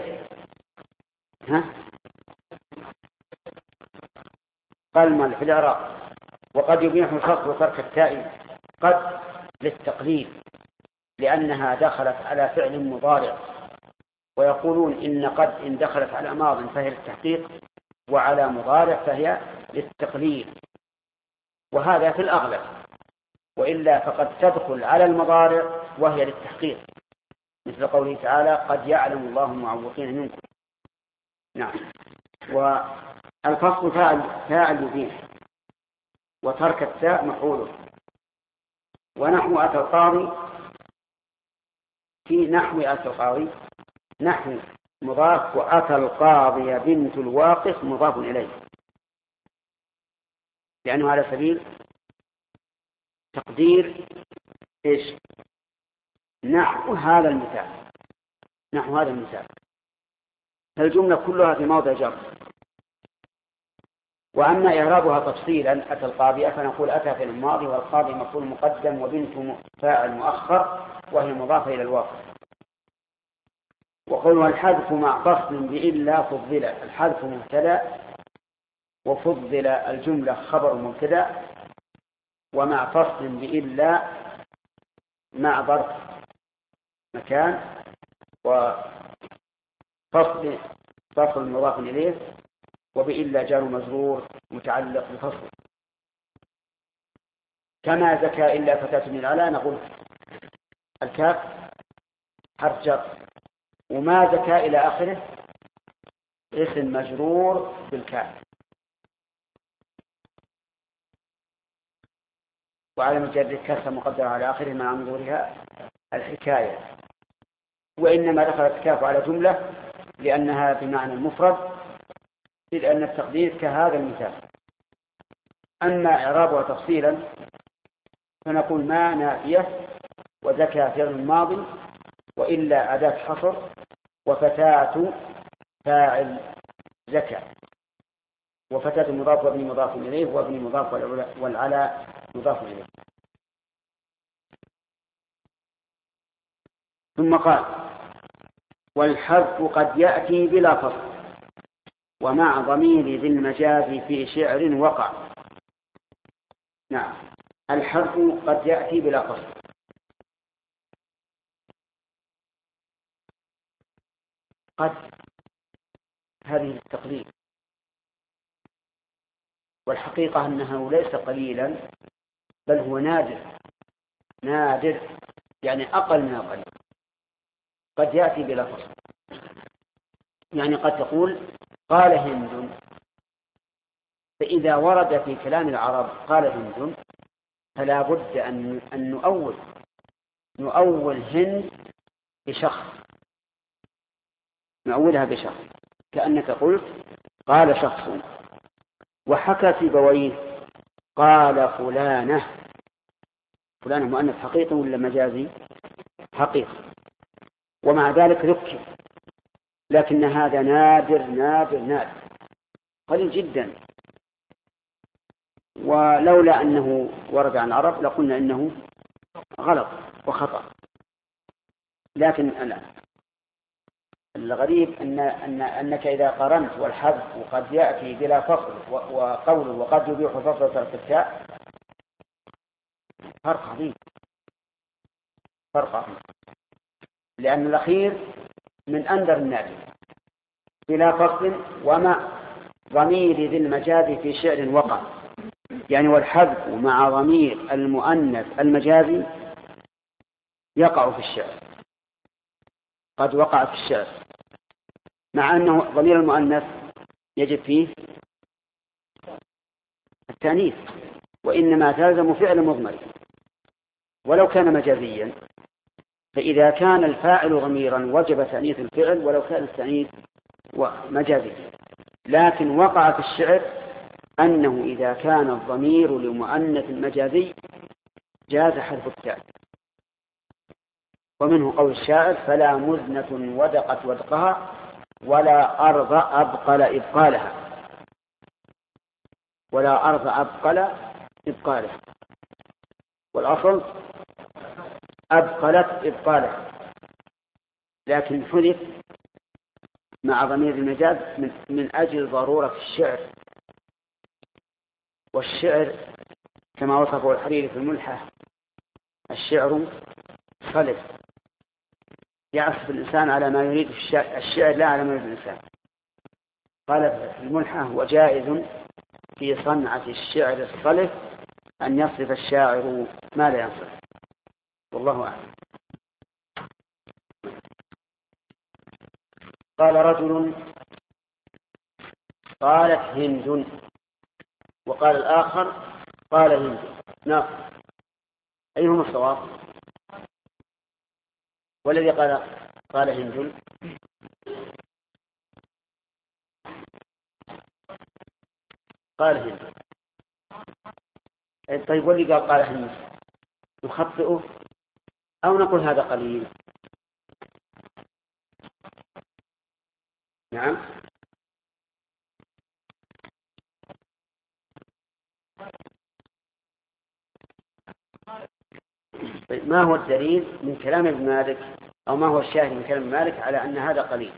قال المؤلف في الإعراب: وقد يبيح الفصل ترك التاء قد للتقليل لأنها دخلت على فعل مضارع، ويقولون إن قد إن دخلت على ماض فهي للتحقيق، وعلى مضارع فهي للتقليل، وهذا في الأغلب، وإلا فقد تدخل على المضارع وهي للتحقيق، مثل قوله تعالى: قد يعلم الله المعوقين منكم. نعم. والفصل فاعل يبيح، وترك التاء مفعوله. ونحو أتى القاضي، في نحو أتى القاضي نحو مضاف، وأتى القاضي بنت الواقف مضاف إليه، لأنه على سبيل تقدير إيش؟ نحو هذا المثال، نحو هذا المثال، فالجملة كلها في موضع جر. وأما إعرابها تفصيلا أتى القاضية فنقول أتى في الماضي، والقاضي مفعول مقدم، وبنت فاعل مؤخر، وهي مضافة إلى الواقع. وقولها الحذف مع فصل بإلا فضل، الحذف مبتدأ، وفضل الجملة خبر مبتدأ، ومع فصل بإلا مع ظرف مكان، وفصل مضاف إليه، وبإلا جار مجرور متعلق بفصل. كما زكى إلا فتاة من العلا، نقول الكاف حرف جر، وما زكى إلى آخره اسم مجرور بالكاف. وعلى مجرد كسر مقدر على آخره مع منظورها الحكاية. وإنما دخلت الكاف على جملة لأنها بمعنى المفرد، لأن التقدير كهذا المثال. أما إعرابها تفصيلا فنقول ما نافية، وزكى فعل الماضي، وإلا أداة حصر، وفتاة فاعل زكى، وفتاة مضاف وابن مضاف إليه، وابن مضاف والعلى مضاف إليه. ثم قال: والحذف قد يأتي بلا فصل، ومع ضمير ذي المجاز في شعر وقع. نعم، الحذف قد يأتي بلا فصل. قد هذه التقليل، والحقيقة أنه ليس قليلا، بل هو نادر، يعني أقل من القليل. قد يأتي بلا فصل، يعني قد تقول قال هند، فإذا ورد في كلام العرب قال هند فلا بد أن نؤول هند بشخص، نؤولها بشخص، كأنك قلت قال شخص. وحكى سيبويه قال فلانة مؤنث حقيقي ولا مجازي؟ حقيقي، ومع ذلك ذكر، لكن هذا نادر قليل جدا. ولولا أنه ورد عن العرب لقلنا إنه غلط وخطأ. لكن الغريب أنك إذا قرنت والحذف وقد يأتي بلا فصل وقول وقد يبيح فصل ترك التاء، فرق عظيم، لأن الأخير من أندر النادر بلا فصل، ومع ضمير ذي المجاز في شعر وقع، يعني والحذف مع ضمير المؤنث المجازي يقع في الشعر، قد وقع في الشعر، مع أنه ضمير المؤنث يجب فيه التأنيث، وإنما تلزم فعل مضمر ولو كان مجازيا. فإذا كان الفاعل ضميرا وجب تأنيث الفعل ولو كان التأنيث مجازيا. لكن وقع في الشعر أنه إذا كان الضمير لمؤنث مجازي جاز حذف التاء، ومنه قول الشاعر: فلا مزنة ودقت ودقها ولا أرض أبقل إبقالها. ولا أرض أبقل إبقالها، والأصل أبقلت إبقالها، لكن حذف مع ضمير المجاز من أجل ضرورة الشعر. والشعر كما وصفه الحريري في الملحة: الشعر خلف، يعصف الإنسان على ما يريد الشعر لا على ما يريد الإنسان. قال في الملحة: وجائز في صنعة الشعر الصلف أن يصرف الشاعر ما لا ينصرف. والله أعلم. قال رجل: قالت هند، وقال الآخر: قال هند. نعم، أيهما الصواب؟ والذي قال هند قال هند. طيب، والذي قال هند نخطئه أو نقول هذا قليل؟ نعم. طيب، ما هو الدليل من كلام ابن مالك، أو ما هو الشاهد من كلام مالك على أن هذا قليل؟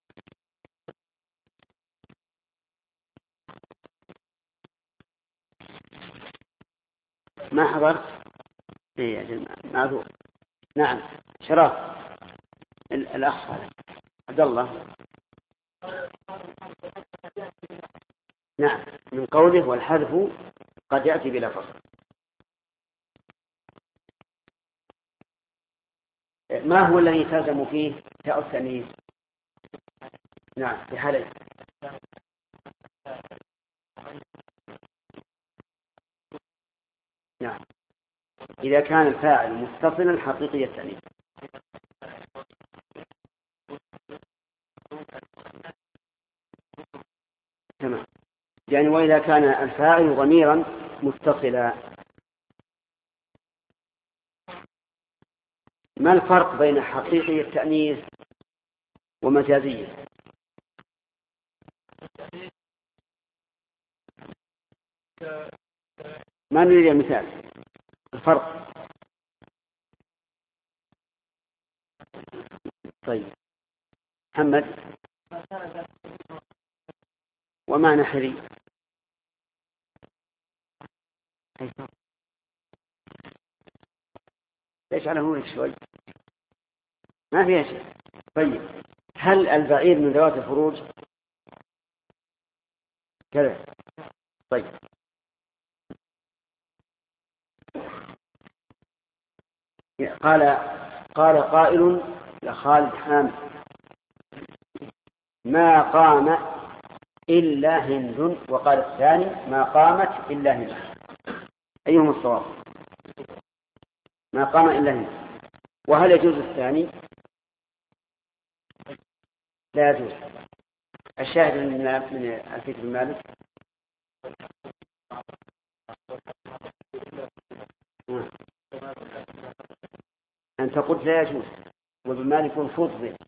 ما حضرت؟ معذور. نعم، شرف الأخ عبد الله. نعم، من قوله: والحذف قد يأتي بلا فصل. ما هو الذي تلزم فيه تاء التأنيث؟ نعم، في حالين. نعم، إذا كان الفاعل متصلا حقيقي التأنيث. تمام، يعني وإذا كان الفاعل ضميرا متصلا. ما الفرق بين حقيقي التأنيث ومجازيه؟ ما نريد مثال الفرق. طيب، محمد. ومعنى حري؟ ليش على هونك شوي؟ ما فيها شيء. طيب، هل البعير من ذوات الفروج كذا؟ طيب، قال قائل لخالد حامد: ما قام إلا هند. وقال الثاني: ما قامت إلا هند. أيهما الصواب؟ ما قام إلا هند. وهل يجوز الثاني؟ لا يجوز. الشاهد من الفكر المالك أنت قلت لا يجوز، وابن مالك فضل.